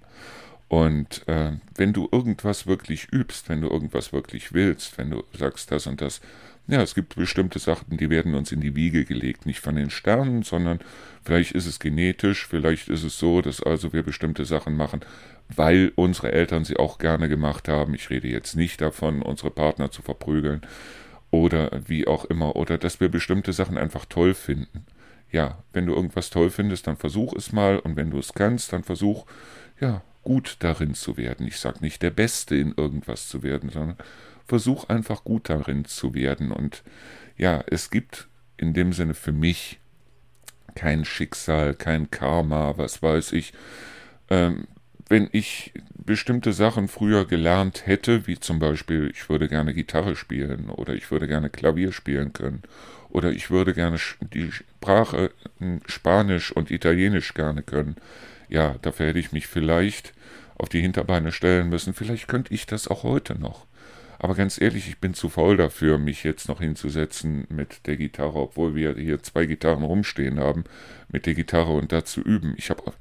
[SPEAKER 1] Und äh, wenn du irgendwas wirklich übst, wenn du irgendwas wirklich willst, wenn du sagst das und das, ja, es gibt bestimmte Sachen, die werden uns in die Wiege gelegt, nicht von den Sternen, sondern vielleicht ist es genetisch, vielleicht ist es so, dass also wir bestimmte Sachen machen, weil unsere Eltern sie auch gerne gemacht haben. Ich rede jetzt nicht davon, unsere Partner zu verprügeln oder wie auch immer, oder dass wir bestimmte Sachen einfach toll finden. Ja, wenn du irgendwas toll findest, dann versuch es mal, und wenn du es kannst, dann versuch, ja, gut darin zu werden. Ich sage nicht der Beste in irgendwas zu werden, sondern versuch einfach gut darin zu werden. Und ja, es gibt in dem Sinne für mich kein Schicksal, kein Karma, was weiß ich. Ähm, wenn ich bestimmte Sachen früher gelernt hätte, wie zum Beispiel, ich würde gerne Gitarre spielen oder ich würde gerne Klavier spielen können oder ich würde gerne die Sprache Spanisch und Italienisch gerne können, ja, dafür hätte ich mich vielleicht auf die Hinterbeine stellen müssen. Vielleicht könnte ich das auch heute noch. Aber ganz ehrlich, ich bin zu faul dafür, mich jetzt noch hinzusetzen mit der Gitarre, obwohl wir hier zwei Gitarren rumstehen haben, mit der Gitarre und da zu üben. Ich habe,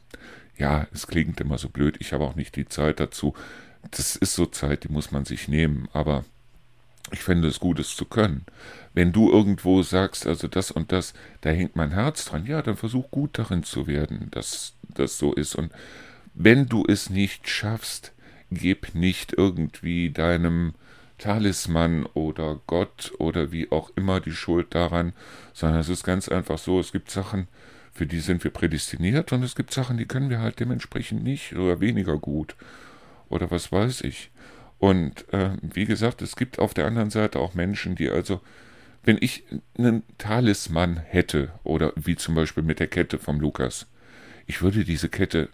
[SPEAKER 1] ja, es klingt immer so blöd, ich habe auch nicht die Zeit dazu. Das ist so Zeit, die muss man sich nehmen, aber ich finde es gut, es zu können. Wenn du irgendwo sagst, also das und das, da hängt mein Herz dran, ja, dann versuch gut darin zu werden, dass das so ist. Und wenn du es nicht schaffst, gib nicht irgendwie deinem Talisman oder Gott oder wie auch immer die Schuld daran, sondern es ist ganz einfach so, es gibt Sachen, für die sind wir prädestiniert und es gibt Sachen, die können wir halt dementsprechend nicht oder weniger gut oder was weiß ich. Und äh, wie gesagt, es gibt auf der anderen Seite auch Menschen, die also, wenn ich einen Talisman hätte, oder wie zum Beispiel mit der Kette vom Lukas, ich würde diese Kette,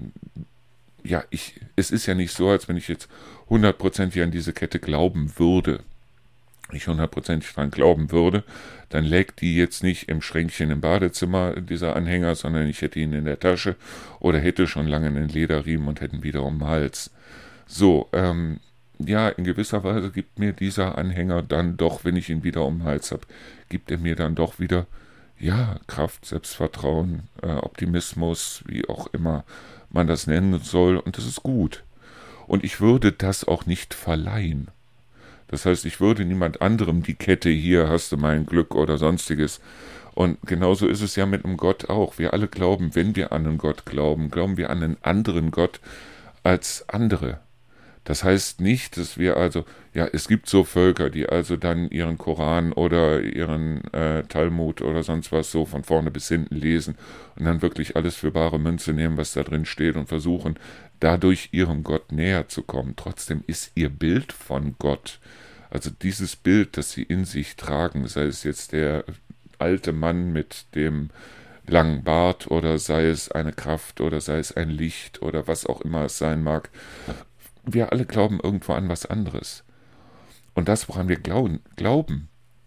[SPEAKER 1] ja, ich, es ist ja nicht so, als wenn ich jetzt hundertprozentig an diese Kette glauben würde. Ich hundertprozentig dran glauben würde, dann lägt die jetzt nicht im Schränkchen im Badezimmer, dieser Anhänger, sondern ich hätte ihn in der Tasche oder hätte schon lange einen Lederriemen und hätte ihn wieder um den Hals. So, ähm, ja, in gewisser Weise gibt mir dieser Anhänger dann doch, wenn ich ihn wieder um den Hals habe, gibt er mir dann doch wieder, ja, Kraft, Selbstvertrauen, äh, Optimismus, wie auch immer man das nennen soll, und das ist gut. Und ich würde das auch nicht verleihen. Das heißt, ich würde niemand anderem die Kette, hier hast du mein Glück oder sonstiges. Und genauso ist es ja mit einem Gott auch. Wir alle glauben, wenn wir an einen Gott glauben, glauben wir an einen anderen Gott als andere. Das heißt nicht, dass wir also, ja, es gibt so Völker, die also dann ihren Koran oder ihren äh, Talmud oder sonst was so von vorne bis hinten lesen und dann wirklich alles für bare Münze nehmen, was da drin steht und versuchen, dadurch ihrem Gott näher zu kommen. Trotzdem ist ihr Bild von Gott, also dieses Bild, das sie in sich tragen, sei es jetzt der alte Mann mit dem langen Bart oder sei es eine Kraft oder sei es ein Licht oder was auch immer es sein mag. Wir alle glauben irgendwo an was anderes. Und das, woran wir glauben, glauben,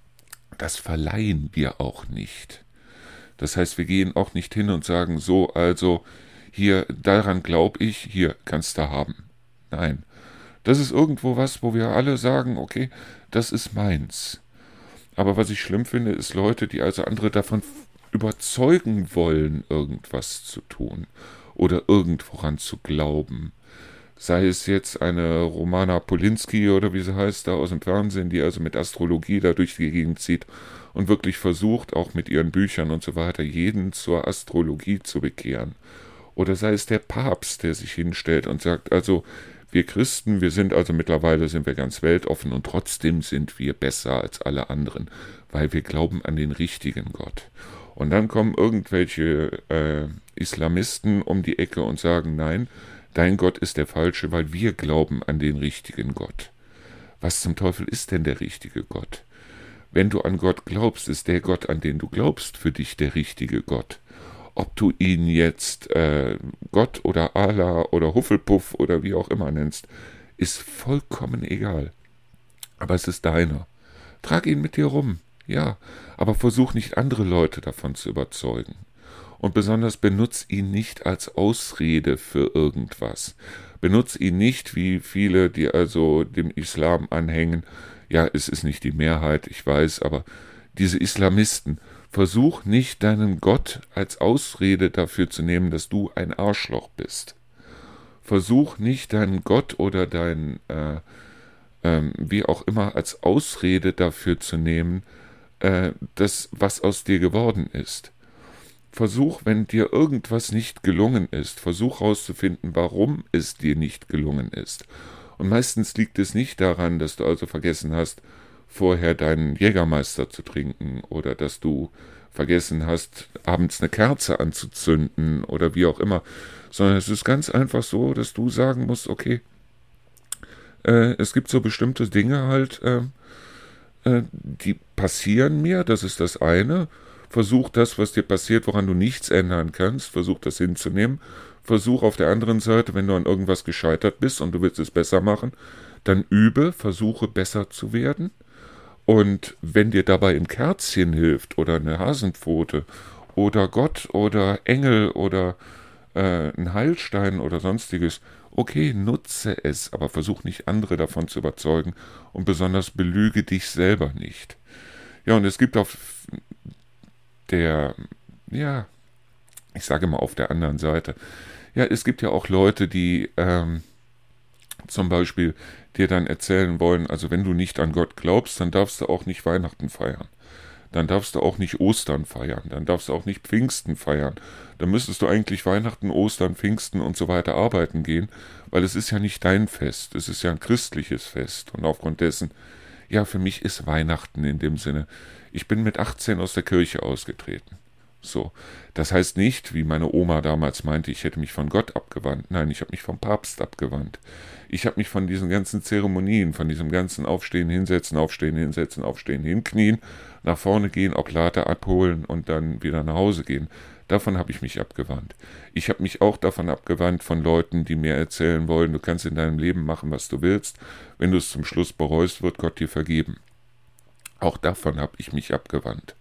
[SPEAKER 1] das verleihen wir auch nicht. Das heißt, wir gehen auch nicht hin und sagen, so, also, hier, daran glaube ich, hier kannst du haben. Nein, das ist irgendwo was, wo wir alle sagen, okay, das ist meins. Aber was ich schlimm finde, ist Leute, die also andere davon überzeugen wollen, irgendwas zu tun oder irgendworan zu glauben. Sei es jetzt eine Romana Polinski oder wie sie heißt, da aus dem Fernsehen, die also mit Astrologie da durch die Gegend zieht und wirklich versucht, auch mit ihren Büchern und so weiter, jeden zur Astrologie zu bekehren. Oder sei es der Papst, der sich hinstellt und sagt, also wir Christen, wir sind also mittlerweile, sind wir ganz weltoffen und trotzdem sind wir besser als alle anderen, weil wir glauben an den richtigen Gott. Und dann kommen irgendwelche äh, Islamisten um die Ecke und sagen, nein, dein Gott ist der falsche, weil wir glauben an den richtigen Gott. Was zum Teufel ist denn der richtige Gott? Wenn du an Gott glaubst, ist der Gott, an den du glaubst, für dich der richtige Gott. Ob du ihn jetzt äh, Gott oder Allah oder Hufflepuff oder wie auch immer nennst, ist vollkommen egal. Aber es ist deiner. Trag ihn mit dir rum, ja, aber versuch nicht andere Leute davon zu überzeugen. Und besonders benutz ihn nicht als Ausrede für irgendwas. Benutz ihn nicht, wie viele, die also dem Islam anhängen. Ja, es ist nicht die Mehrheit, ich weiß, aber diese Islamisten, versuch nicht deinen Gott als Ausrede dafür zu nehmen, dass du ein Arschloch bist. Versuch nicht deinen Gott oder dein, äh, ähm, wie auch immer, als Ausrede dafür zu nehmen, äh, das, was aus dir geworden ist. Versuch, wenn dir irgendwas nicht gelungen ist, versuch herauszufinden, warum es dir nicht gelungen ist. Und meistens liegt es nicht daran, dass du also vergessen hast, vorher deinen Jägermeister zu trinken oder dass du vergessen hast, abends eine Kerze anzuzünden oder wie auch immer, sondern es ist ganz einfach so, dass du sagen musst, okay, äh, es gibt so bestimmte Dinge halt, äh, äh, die passieren mir, das ist das eine. Versuch das, was dir passiert, woran du nichts ändern kannst, versuch das hinzunehmen. Versuch auf der anderen Seite, wenn du an irgendwas gescheitert bist und du willst es besser machen, dann übe, versuche besser zu werden. Und wenn dir dabei ein Kerzchen hilft oder eine Hasenpfote oder Gott oder Engel oder äh, ein Heilstein oder sonstiges, okay, nutze es, aber versuch nicht andere davon zu überzeugen und besonders belüge dich selber nicht. Ja, und es gibt auf der, ja, ich sage mal auf der anderen Seite, ja, es gibt ja auch Leute, die ähm, zum Beispiel dir dann erzählen wollen, also wenn du nicht an Gott glaubst, dann darfst du auch nicht Weihnachten feiern. Dann darfst du auch nicht Ostern feiern. Dann darfst du auch nicht Pfingsten feiern. Dann müsstest du eigentlich Weihnachten, Ostern, Pfingsten und so weiter arbeiten gehen, weil es ist ja nicht dein Fest. Es ist ja ein christliches Fest. Und aufgrund dessen, ja, für mich ist Weihnachten in dem Sinne, ich bin mit achtzehn aus der Kirche ausgetreten. So, das heißt nicht, wie meine Oma damals meinte, ich hätte mich von Gott abgewandt. Nein, ich habe mich vom Papst abgewandt. Ich habe mich von diesen ganzen Zeremonien, von diesem ganzen Aufstehen, Hinsetzen, Aufstehen, Hinsetzen, Aufstehen, Hinknien, nach vorne gehen, Oblate abholen und dann wieder nach Hause gehen. Davon habe ich mich abgewandt. Ich habe mich auch davon abgewandt von Leuten, die mir erzählen wollen, du kannst in deinem Leben machen, was du willst. Wenn du es zum Schluss bereust, wird Gott dir vergeben. Auch davon habe ich mich abgewandt.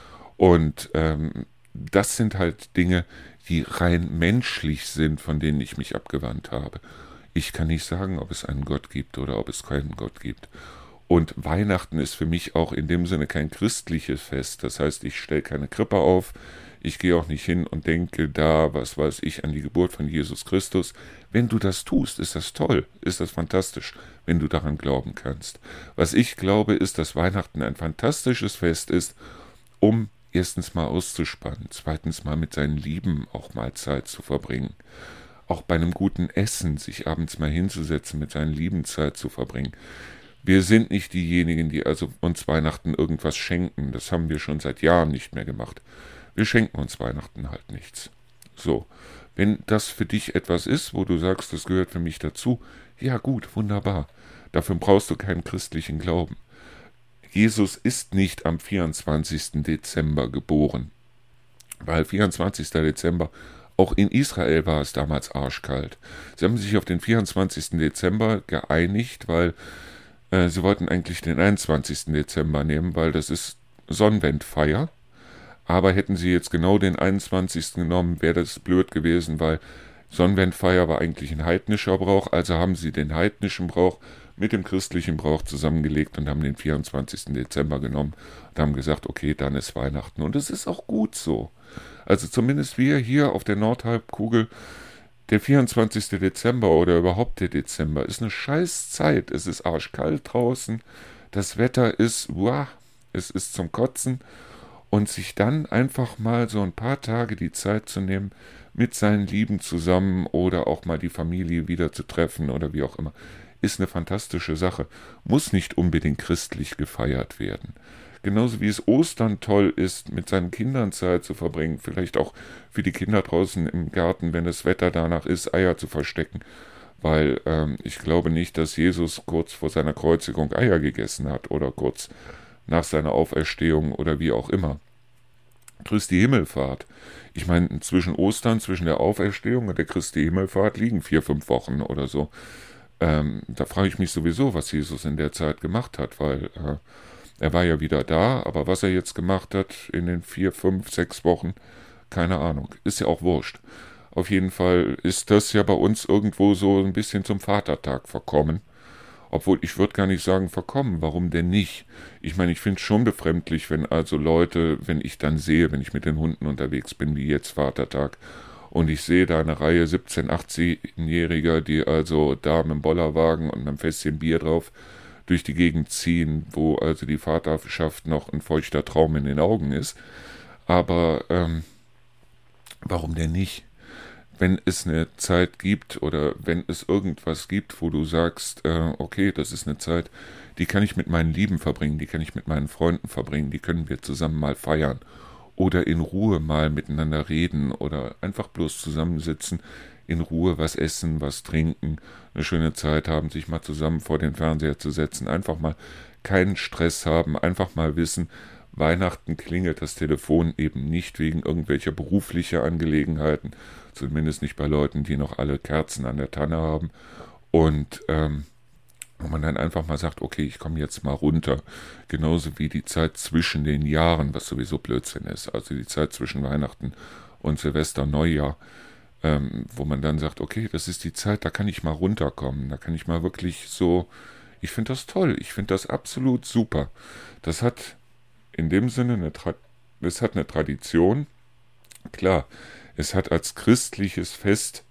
[SPEAKER 1] Und ähm, das sind halt Dinge, die rein menschlich sind, von denen ich mich abgewandt habe. Ich kann nicht sagen, ob es einen Gott gibt oder ob es keinen Gott gibt. Und Weihnachten ist für mich auch in dem Sinne kein christliches Fest. Das heißt, ich stelle keine Krippe auf, ich gehe auch nicht hin und denke da, was weiß ich, an die Geburt von Jesus Christus. Wenn du das tust, ist das toll, ist das fantastisch, wenn du daran glauben kannst. Was ich glaube, ist, dass Weihnachten ein fantastisches Fest ist, um erstens mal auszuspannen, zweitens mal mit seinen Lieben auch mal Zeit zu verbringen. Auch bei einem guten Essen sich abends mal hinzusetzen, mit seinen Lieben Zeit zu verbringen. Wir sind nicht diejenigen, die also uns Weihnachten irgendwas schenken. Das haben wir schon seit Jahren nicht mehr gemacht. Wir schenken uns Weihnachten halt nichts. So, wenn das für dich etwas ist, wo du sagst, das gehört für mich dazu, ja gut, wunderbar. Dafür brauchst du keinen christlichen Glauben. Jesus ist nicht am vierundzwanzigsten Dezember geboren. weil vierundzwanzigster Dezember, auch in Israel war es damals arschkalt. Sie haben sich auf den vierundzwanzigsten Dezember geeinigt, weil äh, sie wollten eigentlich den einundzwanzigsten Dezember nehmen, weil das ist Sonnenwendfeier. Aber hätten sie jetzt genau den einundzwanzigsten genommen, wäre das blöd gewesen, weil Sonnenwendfeier war eigentlich ein heidnischer Brauch, also haben sie den heidnischen Brauch mit dem christlichen Brauch zusammengelegt und haben den vierundzwanzigsten Dezember genommen und haben gesagt, okay, dann ist Weihnachten. Und es ist auch gut so. Also zumindest wir hier auf der Nordhalbkugel, der vierundzwanzigste Dezember oder überhaupt der Dezember ist eine scheiß Zeit. Es ist arschkalt draußen, das Wetter ist, uah, es ist zum Kotzen. Und sich dann einfach mal so ein paar Tage die Zeit zu nehmen, mit seinen Lieben zusammen oder auch mal die Familie wieder zu treffen oder wie auch immer, ist eine fantastische Sache. Muss nicht unbedingt christlich gefeiert werden. Genauso wie es Ostern toll ist, mit seinen Kindern Zeit zu verbringen, vielleicht auch für die Kinder draußen im Garten, wenn das Wetter danach ist, Eier zu verstecken. Weil ähm, ich glaube nicht, dass Jesus kurz vor seiner Kreuzigung Eier gegessen hat oder kurz nach seiner Auferstehung oder wie auch immer. Christi Himmelfahrt. Ich meine, zwischen Ostern, zwischen der Auferstehung und der Christi Himmelfahrt liegen vier, fünf Wochen oder so. Ähm, da frage ich mich sowieso, was Jesus in der Zeit gemacht hat, weil äh, er war ja wieder da, aber was er jetzt gemacht hat in den vier, fünf, sechs Wochen, keine Ahnung. Ist ja auch wurscht. Auf jeden Fall ist das ja bei uns irgendwo so ein bisschen zum Vatertag verkommen. Obwohl, ich würde gar nicht sagen verkommen, warum denn nicht? Ich meine, ich finde es schon befremdlich, wenn also Leute, wenn ich dann sehe, wenn ich mit den Hunden unterwegs bin, wie jetzt Vatertag, und ich sehe da eine Reihe siebzehn-, achtzehnjähriger, die also da mit dem Bollerwagen und einem Fässchen Bier drauf durch die Gegend ziehen, wo also die Vaterschaft noch ein feuchter Traum in den Augen ist. Aber ähm, warum denn nicht? Wenn es eine Zeit gibt oder wenn es irgendwas gibt, wo du sagst, äh, okay, das ist eine Zeit, die kann ich mit meinen Lieben verbringen, die kann ich mit meinen Freunden verbringen, die können wir zusammen mal feiern oder in Ruhe mal miteinander reden oder einfach bloß zusammensitzen, in Ruhe was essen, was trinken, eine schöne Zeit haben, sich mal zusammen vor den Fernseher zu setzen, einfach mal keinen Stress haben, einfach mal wissen, Weihnachten klingelt das Telefon eben nicht wegen irgendwelcher beruflicher Angelegenheiten, zumindest nicht bei Leuten, die noch alle Kerzen an der Tanne haben. Und ähm, wo man dann einfach mal sagt, okay, ich komme jetzt mal runter. Genauso wie die Zeit zwischen den Jahren, was sowieso Blödsinn ist. Also die Zeit zwischen Weihnachten und Silvester, Neujahr, ähm, wo man dann sagt, okay, das ist die Zeit, da kann ich mal runterkommen. Da kann ich mal wirklich so, ich finde das toll, ich finde das absolut super. Das hat in dem Sinne eine, Tra- es hat eine Tradition. Klar, es hat als christliches Fest,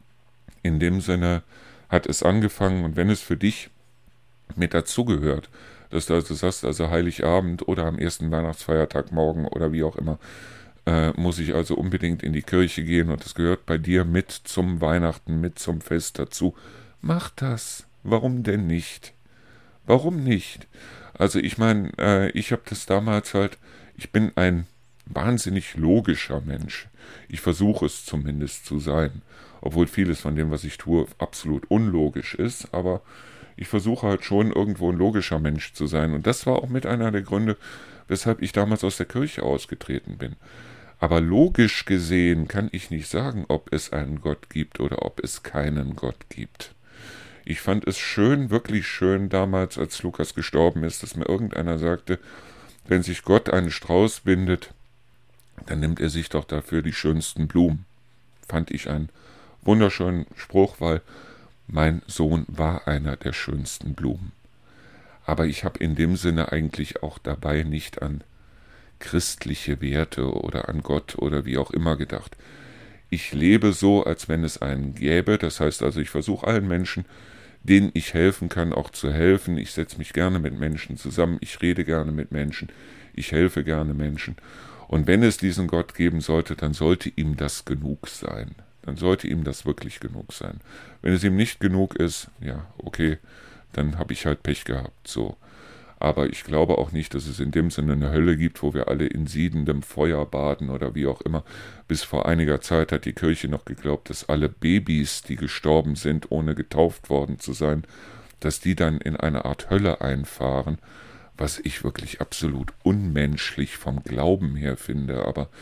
[SPEAKER 1] in dem Sinne hat es angefangen, und wenn es für dich mit dazugehört, dass du also sagst, also Heiligabend oder am ersten Weihnachtsfeiertag morgen oder wie auch immer, äh, muss ich also unbedingt in die Kirche gehen und es gehört bei dir mit zum Weihnachten, mit zum Fest dazu. Mach das. Warum denn nicht? Warum nicht? Also ich meine, äh, ich habe das damals halt, ich bin ein wahnsinnig logischer Mensch. Ich versuche es zumindest zu sein, obwohl vieles von dem, was ich tue, absolut unlogisch ist, aber ich versuche halt schon irgendwo ein logischer Mensch zu sein und das war auch mit einer der Gründe, weshalb ich damals aus der Kirche ausgetreten bin. Aber logisch gesehen kann ich nicht sagen, ob es einen Gott gibt oder ob es keinen Gott gibt. Ich fand es schön, wirklich schön damals, als Lukas gestorben ist, dass mir irgendeiner sagte, wenn sich Gott einen Strauß bindet, dann nimmt er sich doch dafür die schönsten Blumen. Fand ich einen wunderschönen Spruch, weil mein Sohn war einer der schönsten Blumen. Aber ich habe in dem Sinne eigentlich auch dabei nicht an christliche Werte oder an Gott oder wie auch immer gedacht. Ich lebe so, als wenn es einen gäbe, das heißt also, ich versuche allen Menschen, denen ich helfen kann, auch zu helfen. Ich setze mich gerne mit Menschen zusammen, ich rede gerne mit Menschen, ich helfe gerne Menschen. Und wenn es diesen Gott geben sollte, dann sollte ihm das genug sein. Dann sollte ihm das wirklich genug sein. Wenn es ihm nicht genug ist, ja, okay, dann habe ich halt Pech gehabt, so. Aber ich glaube auch nicht, dass es in dem Sinne eine Hölle gibt, wo wir alle in siedendem Feuer baden oder wie auch immer. Bis vor einiger Zeit hat die Kirche noch geglaubt, dass alle Babys, die gestorben sind, ohne getauft worden zu sein, dass die dann in eine Art Hölle einfahren, was ich wirklich absolut unmenschlich vom Glauben her finde. Aber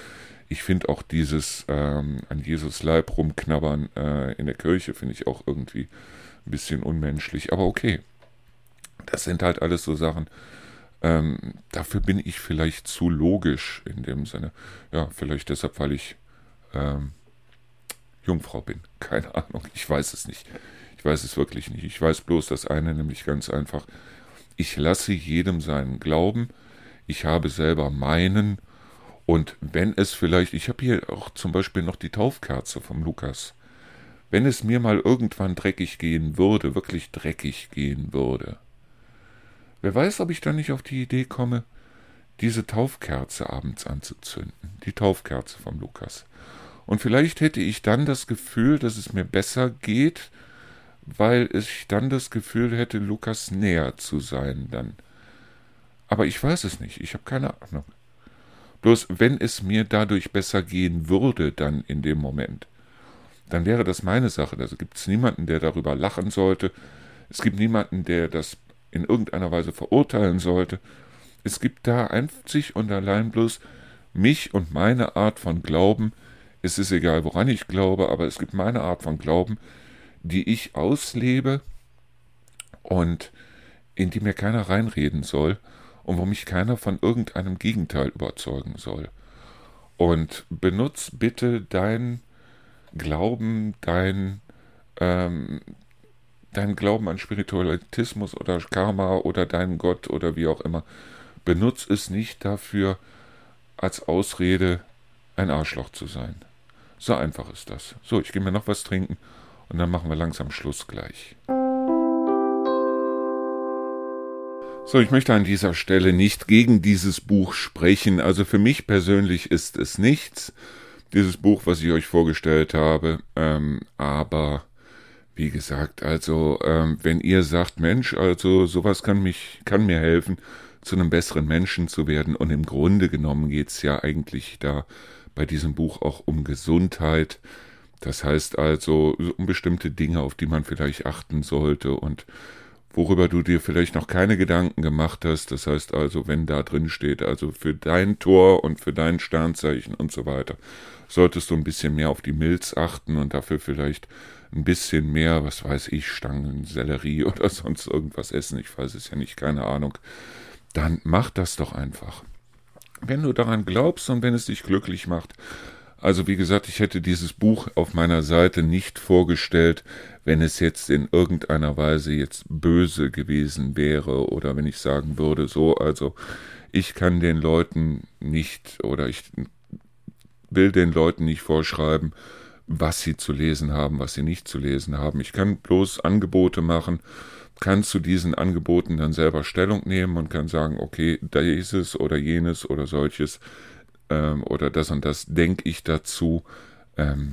[SPEAKER 1] Ich finde auch dieses ähm, an Jesus Leib rumknabbern äh, in der Kirche, finde ich auch irgendwie ein bisschen unmenschlich. Aber okay, das sind halt alles so Sachen, ähm, dafür bin ich vielleicht zu logisch in dem Sinne. Ja, vielleicht deshalb, weil ich ähm, Jungfrau bin. Keine Ahnung, ich weiß es nicht. Ich weiß es wirklich nicht. Ich weiß bloß das eine, nämlich ganz einfach. Ich lasse jedem seinen Glauben. Ich habe selber meinen. Und wenn es vielleicht, ich habe hier auch zum Beispiel noch die Taufkerze vom Lukas. Wenn es mir mal irgendwann dreckig gehen würde, wirklich dreckig gehen würde, wer weiß, ob ich dann nicht auf die Idee komme, diese Taufkerze abends anzuzünden. Die Taufkerze vom Lukas. Und vielleicht hätte ich dann das Gefühl, dass es mir besser geht, weil ich dann das Gefühl hätte, Lukas näher zu sein dann. Aber ich weiß es nicht, ich habe keine Ahnung. Bloß wenn es mir dadurch besser gehen würde dann in dem Moment, dann wäre das meine Sache. Also gibt es niemanden, der darüber lachen sollte. Es gibt niemanden, der das in irgendeiner Weise verurteilen sollte. Es gibt da einzig und allein bloß mich und meine Art von Glauben. Es ist egal, woran ich glaube, aber es gibt meine Art von Glauben, die ich auslebe und in die mir keiner reinreden soll und wo mich keiner von irgendeinem Gegenteil überzeugen soll. Und benutz bitte dein Glauben, dein, ähm, dein Glauben an Spiritualismus oder Karma oder deinen Gott oder wie auch immer. Benutz es nicht dafür, als Ausrede ein Arschloch zu sein. So einfach ist das. So, ich gehe mir noch was trinken und dann machen wir langsam Schluss gleich. So, ich möchte an dieser Stelle nicht gegen dieses Buch sprechen. Also für mich persönlich ist es nichts, dieses Buch, was ich euch vorgestellt habe. Ähm, aber wie gesagt, also ähm, wenn ihr sagt, Mensch, also sowas kann mich, kann mir helfen, zu einem besseren Menschen zu werden. Und im Grunde genommen geht es ja eigentlich da bei diesem Buch auch um Gesundheit. Das heißt also um bestimmte Dinge, auf die man vielleicht achten sollte und worüber du dir vielleicht noch keine Gedanken gemacht hast. Das heißt also, wenn da drin steht, also für dein Tor und für dein Sternzeichen und so weiter, solltest du ein bisschen mehr auf die Milz achten und dafür vielleicht ein bisschen mehr, was weiß ich, Stangen, Sellerie oder sonst irgendwas essen. Ich weiß es ja nicht, keine Ahnung. Dann mach das doch einfach. Wenn du daran glaubst und wenn es dich glücklich macht. Also wie gesagt, ich hätte dieses Buch auf meiner Seite nicht vorgestellt, wenn es jetzt in irgendeiner Weise jetzt böse gewesen wäre oder wenn ich sagen würde, so, also ich kann den Leuten nicht oder ich will den Leuten nicht vorschreiben, was sie zu lesen haben, was sie nicht zu lesen haben. Ich kann bloß Angebote machen, kann zu diesen Angeboten dann selber Stellung nehmen und kann sagen, okay, dieses oder jenes oder solches ähm, oder das und das denke ich dazu. Ähm,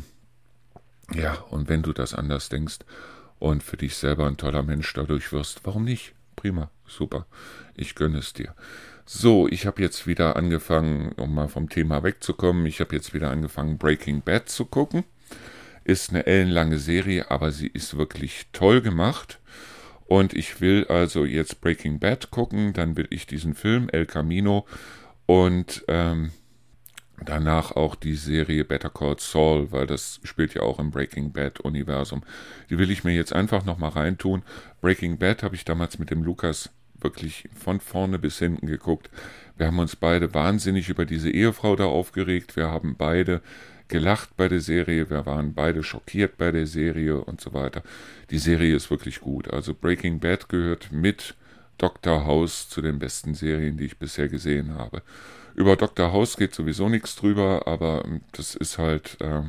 [SPEAKER 1] ja, und wenn du das anders denkst und für dich selber ein toller Mensch dadurch wirst, warum nicht? Prima, super, ich gönne es dir. So, ich habe jetzt wieder angefangen, um mal vom Thema wegzukommen, ich habe jetzt wieder angefangen, Breaking Bad zu gucken. Ist eine ellenlange Serie, aber sie ist wirklich toll gemacht. Und ich will also jetzt Breaking Bad gucken, dann will ich diesen Film El Camino und ähm, danach auch die Serie Better Call Saul, weil das spielt ja auch im Breaking Bad Universum. Die will ich mir jetzt einfach nochmal reintun. Breaking Bad habe ich damals mit dem Lukas wirklich von vorne bis hinten geguckt. Wir haben uns beide wahnsinnig über diese Ehefrau da aufgeregt. Wir haben beide gelacht bei der Serie, wir waren beide schockiert bei der Serie und so weiter. Die Serie ist wirklich gut. Also Breaking Bad gehört mit Doktor House zu den besten Serien, die ich bisher gesehen habe. Über Doktor House geht sowieso nichts drüber, aber das ist halt, ähm,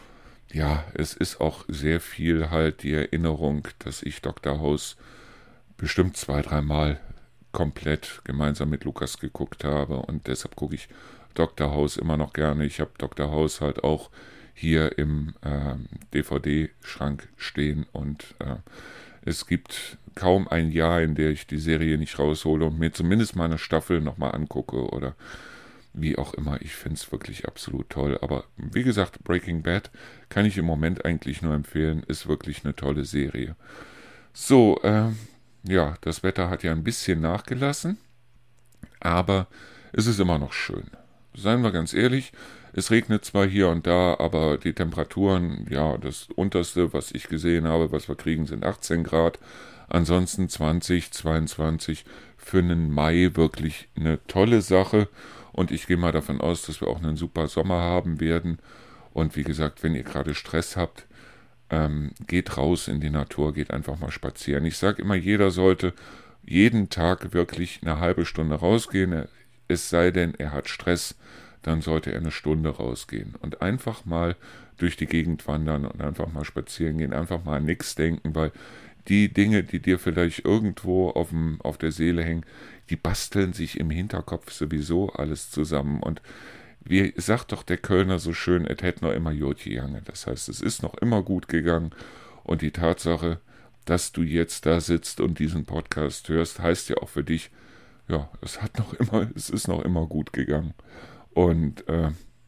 [SPEAKER 1] ja, es ist auch sehr viel halt die Erinnerung, dass ich Doktor House bestimmt zwei, dreimal komplett gemeinsam mit Lukas geguckt habe und deshalb gucke ich Doktor House immer noch gerne. Ich habe Doktor House halt auch hier im ähm, D V D-Schrank stehen und äh, es gibt kaum ein Jahr, in der ich die Serie nicht raushole und mir zumindest mal eine Staffel nochmal angucke oder wie auch immer. Ich finde es wirklich absolut toll. Aber wie gesagt, Breaking Bad kann ich im Moment eigentlich nur empfehlen. Ist wirklich eine tolle Serie. So, äh, ja, das Wetter hat ja ein bisschen nachgelassen, aber es ist immer noch schön. seien wir ganz ehrlich, es regnet zwar hier und da, aber die Temperaturen, ja, das unterste, was ich gesehen habe, was wir kriegen, sind achtzehn Grad. Ansonsten zwanzig, zweiundzwanzig, für einen Mai wirklich eine tolle Sache. Und ich gehe mal davon aus, dass wir auch einen super Sommer haben werden. Und wie gesagt, wenn ihr gerade Stress habt, ähm, geht raus in die Natur, geht einfach mal spazieren. Ich sage immer, jeder sollte jeden Tag wirklich eine halbe Stunde rausgehen. Es sei denn, er hat Stress, dann sollte er eine Stunde rausgehen. Und einfach mal durch die Gegend wandern und einfach mal spazieren gehen, einfach mal an nichts denken, weil die Dinge, die dir vielleicht irgendwo auf, dem, auf der Seele hängen, die basteln sich im Hinterkopf sowieso alles zusammen. Und wie sagt doch der Kölner so schön, es hätte noch immer gut gegangen. Das heißt, es ist noch immer gut gegangen. Und die Tatsache, dass du jetzt da sitzt und diesen Podcast hörst, heißt ja auch für dich, ja, es hat noch immer, es ist noch immer gut gegangen. Und äh,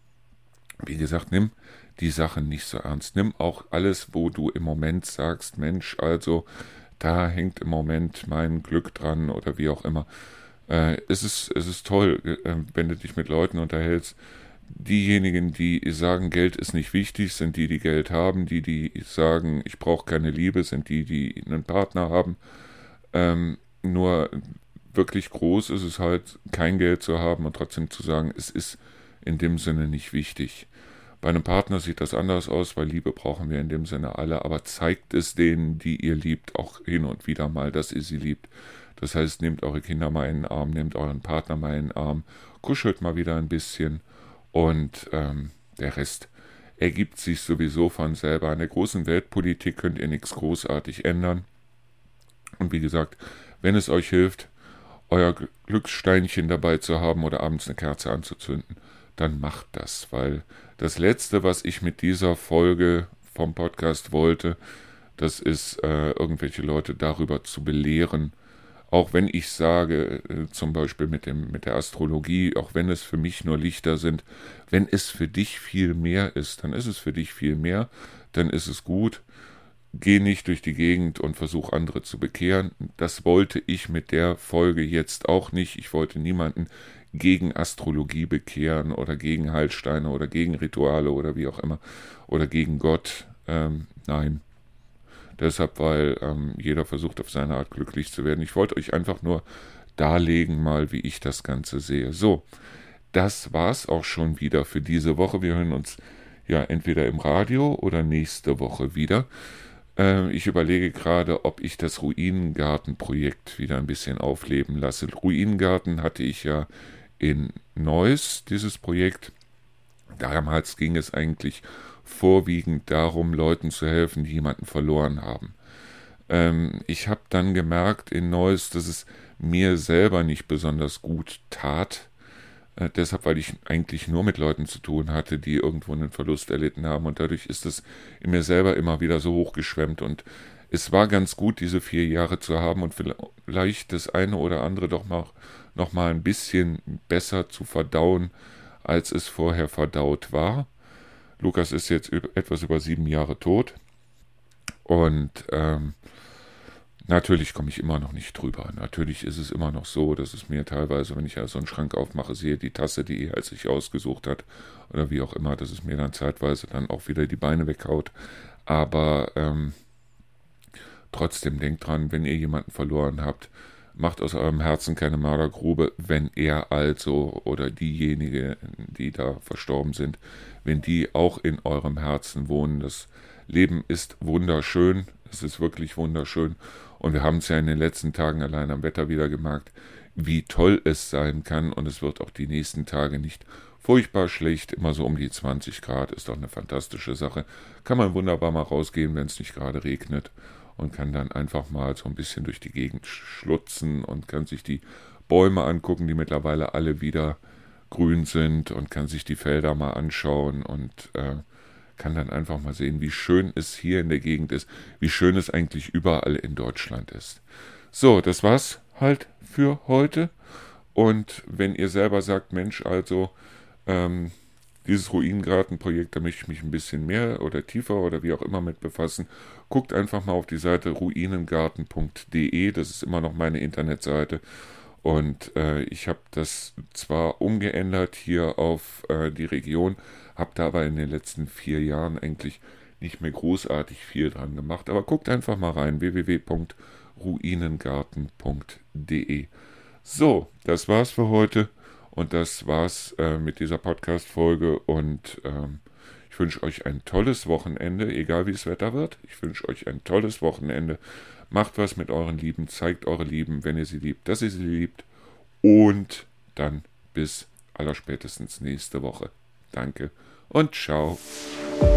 [SPEAKER 1] wie gesagt, nimm die Sachen nicht so ernst. Nimm auch alles, wo du im Moment sagst, Mensch, also da hängt im Moment mein Glück dran oder wie auch immer. Äh, es ist, es ist toll, äh, wenn du dich mit Leuten unterhältst. Diejenigen, die sagen, Geld ist nicht wichtig, sind die, die Geld haben. Die, die sagen, ich brauche keine Liebe, sind die, die einen Partner haben. Ähm, nur wirklich groß ist es halt, kein Geld zu haben und trotzdem zu sagen, es ist in dem Sinne nicht wichtig. Bei einem Partner sieht das anders aus, weil Liebe brauchen wir in dem Sinne alle, aber zeigt es denen, die ihr liebt, auch hin und wieder mal, dass ihr sie liebt. Das heißt, nehmt eure Kinder mal in den Arm, nehmt euren Partner mal in den Arm, kuschelt mal wieder ein bisschen und ähm, der Rest ergibt sich sowieso von selber. In der großen Weltpolitik könnt ihr nichts großartig ändern. Und wie gesagt, wenn es euch hilft, euer Glückssteinchen dabei zu haben oder abends eine Kerze anzuzünden, dann macht das, weil das Letzte, was ich mit dieser Folge vom Podcast wollte, das ist, äh, irgendwelche Leute darüber zu belehren, auch wenn ich sage, äh, zum Beispiel mit dem, mit der Astrologie, auch wenn es für mich nur Lichter sind, wenn es für dich viel mehr ist, dann ist es für dich viel mehr, dann ist es gut. Geh nicht durch die Gegend und versuch andere zu bekehren. Das wollte ich mit der Folge jetzt auch nicht. Ich wollte niemanden gegen Astrologie bekehren oder gegen Heilsteine oder gegen Rituale oder wie auch immer oder gegen Gott. Ähm, nein. Deshalb, weil ähm, jeder versucht auf seine Art glücklich zu werden. Ich wollte euch einfach nur darlegen mal, wie ich das Ganze sehe. So, das war's auch schon wieder für diese Woche. Wir hören uns ja entweder im Radio oder nächste Woche wieder. Ich überlege gerade, ob ich das Ruinengarten-Projekt wieder ein bisschen aufleben lasse. Ruinengarten hatte ich ja in Neuss, dieses Projekt. Damals ging es eigentlich vorwiegend darum, Leuten zu helfen, die jemanden verloren haben. Ähm, ich habe dann gemerkt in Neuss, dass es mir selber nicht besonders gut tat. Äh, deshalb, weil ich eigentlich nur mit Leuten zu tun hatte, die irgendwo einen Verlust erlitten haben. Und dadurch ist es in mir selber immer wieder so hochgeschwemmt. Und es war ganz gut, diese vier Jahre zu haben und vielleicht das eine oder andere doch mal, noch mal ein bisschen besser zu verdauen, als es vorher verdaut war. Lukas ist jetzt etwas über sieben Jahre tot. Und ähm, natürlich komme ich immer noch nicht drüber. Natürlich ist es immer noch so, dass es mir teilweise, wenn ich ja so einen Schrank aufmache, sehe, die Tasse, die er sich ausgesucht hat, oder wie auch immer, dass es mir dann zeitweise dann auch wieder die Beine weghaut. Aber ähm, trotzdem denkt dran, wenn ihr jemanden verloren habt, macht aus eurem Herzen keine Mördergrube, wenn er also oder diejenige, die da verstorben sind, wenn die auch in eurem Herzen wohnen. Das Leben ist wunderschön, es ist wirklich wunderschön. Und wir haben es ja in den letzten Tagen allein am Wetter wieder gemerkt, wie toll es sein kann. Und es wird auch die nächsten Tage nicht furchtbar schlecht. Immer so um die zwanzig Grad ist doch eine fantastische Sache. Kann man wunderbar mal rausgehen, wenn es nicht gerade regnet. Und kann dann einfach mal so ein bisschen durch die Gegend schlutzen und kann sich die Bäume angucken, die mittlerweile alle wieder grün sind. Und kann sich die Felder mal anschauen und äh, kann dann einfach mal sehen, wie schön es hier in der Gegend ist, wie schön es eigentlich überall in Deutschland ist. So, das war's halt für heute. Und wenn ihr selber sagt, Mensch, also ähm, dieses Ruinengarten-Projekt, da möchte ich mich ein bisschen mehr oder tiefer oder wie auch immer mit befassen, guckt einfach mal auf die Seite ruinengarten punkt de, das ist immer noch meine Internetseite. Und äh, ich habe das zwar umgeändert hier auf äh, die Region, habe da aber in den letzten vier Jahren eigentlich nicht mehr großartig viel dran gemacht. Aber guckt einfach mal rein, w w w punkt ruinengarten punkt de. So, das war's für heute und das war's äh, mit dieser Podcast-Folge und ähm, ich wünsche euch ein tolles Wochenende, egal wie das Wetter wird. Ich wünsche euch ein tolles Wochenende. Macht was mit euren Lieben, zeigt eure Lieben, wenn ihr sie liebt, dass ihr sie liebt. Und dann bis allerspätestens nächste Woche. Danke und ciao.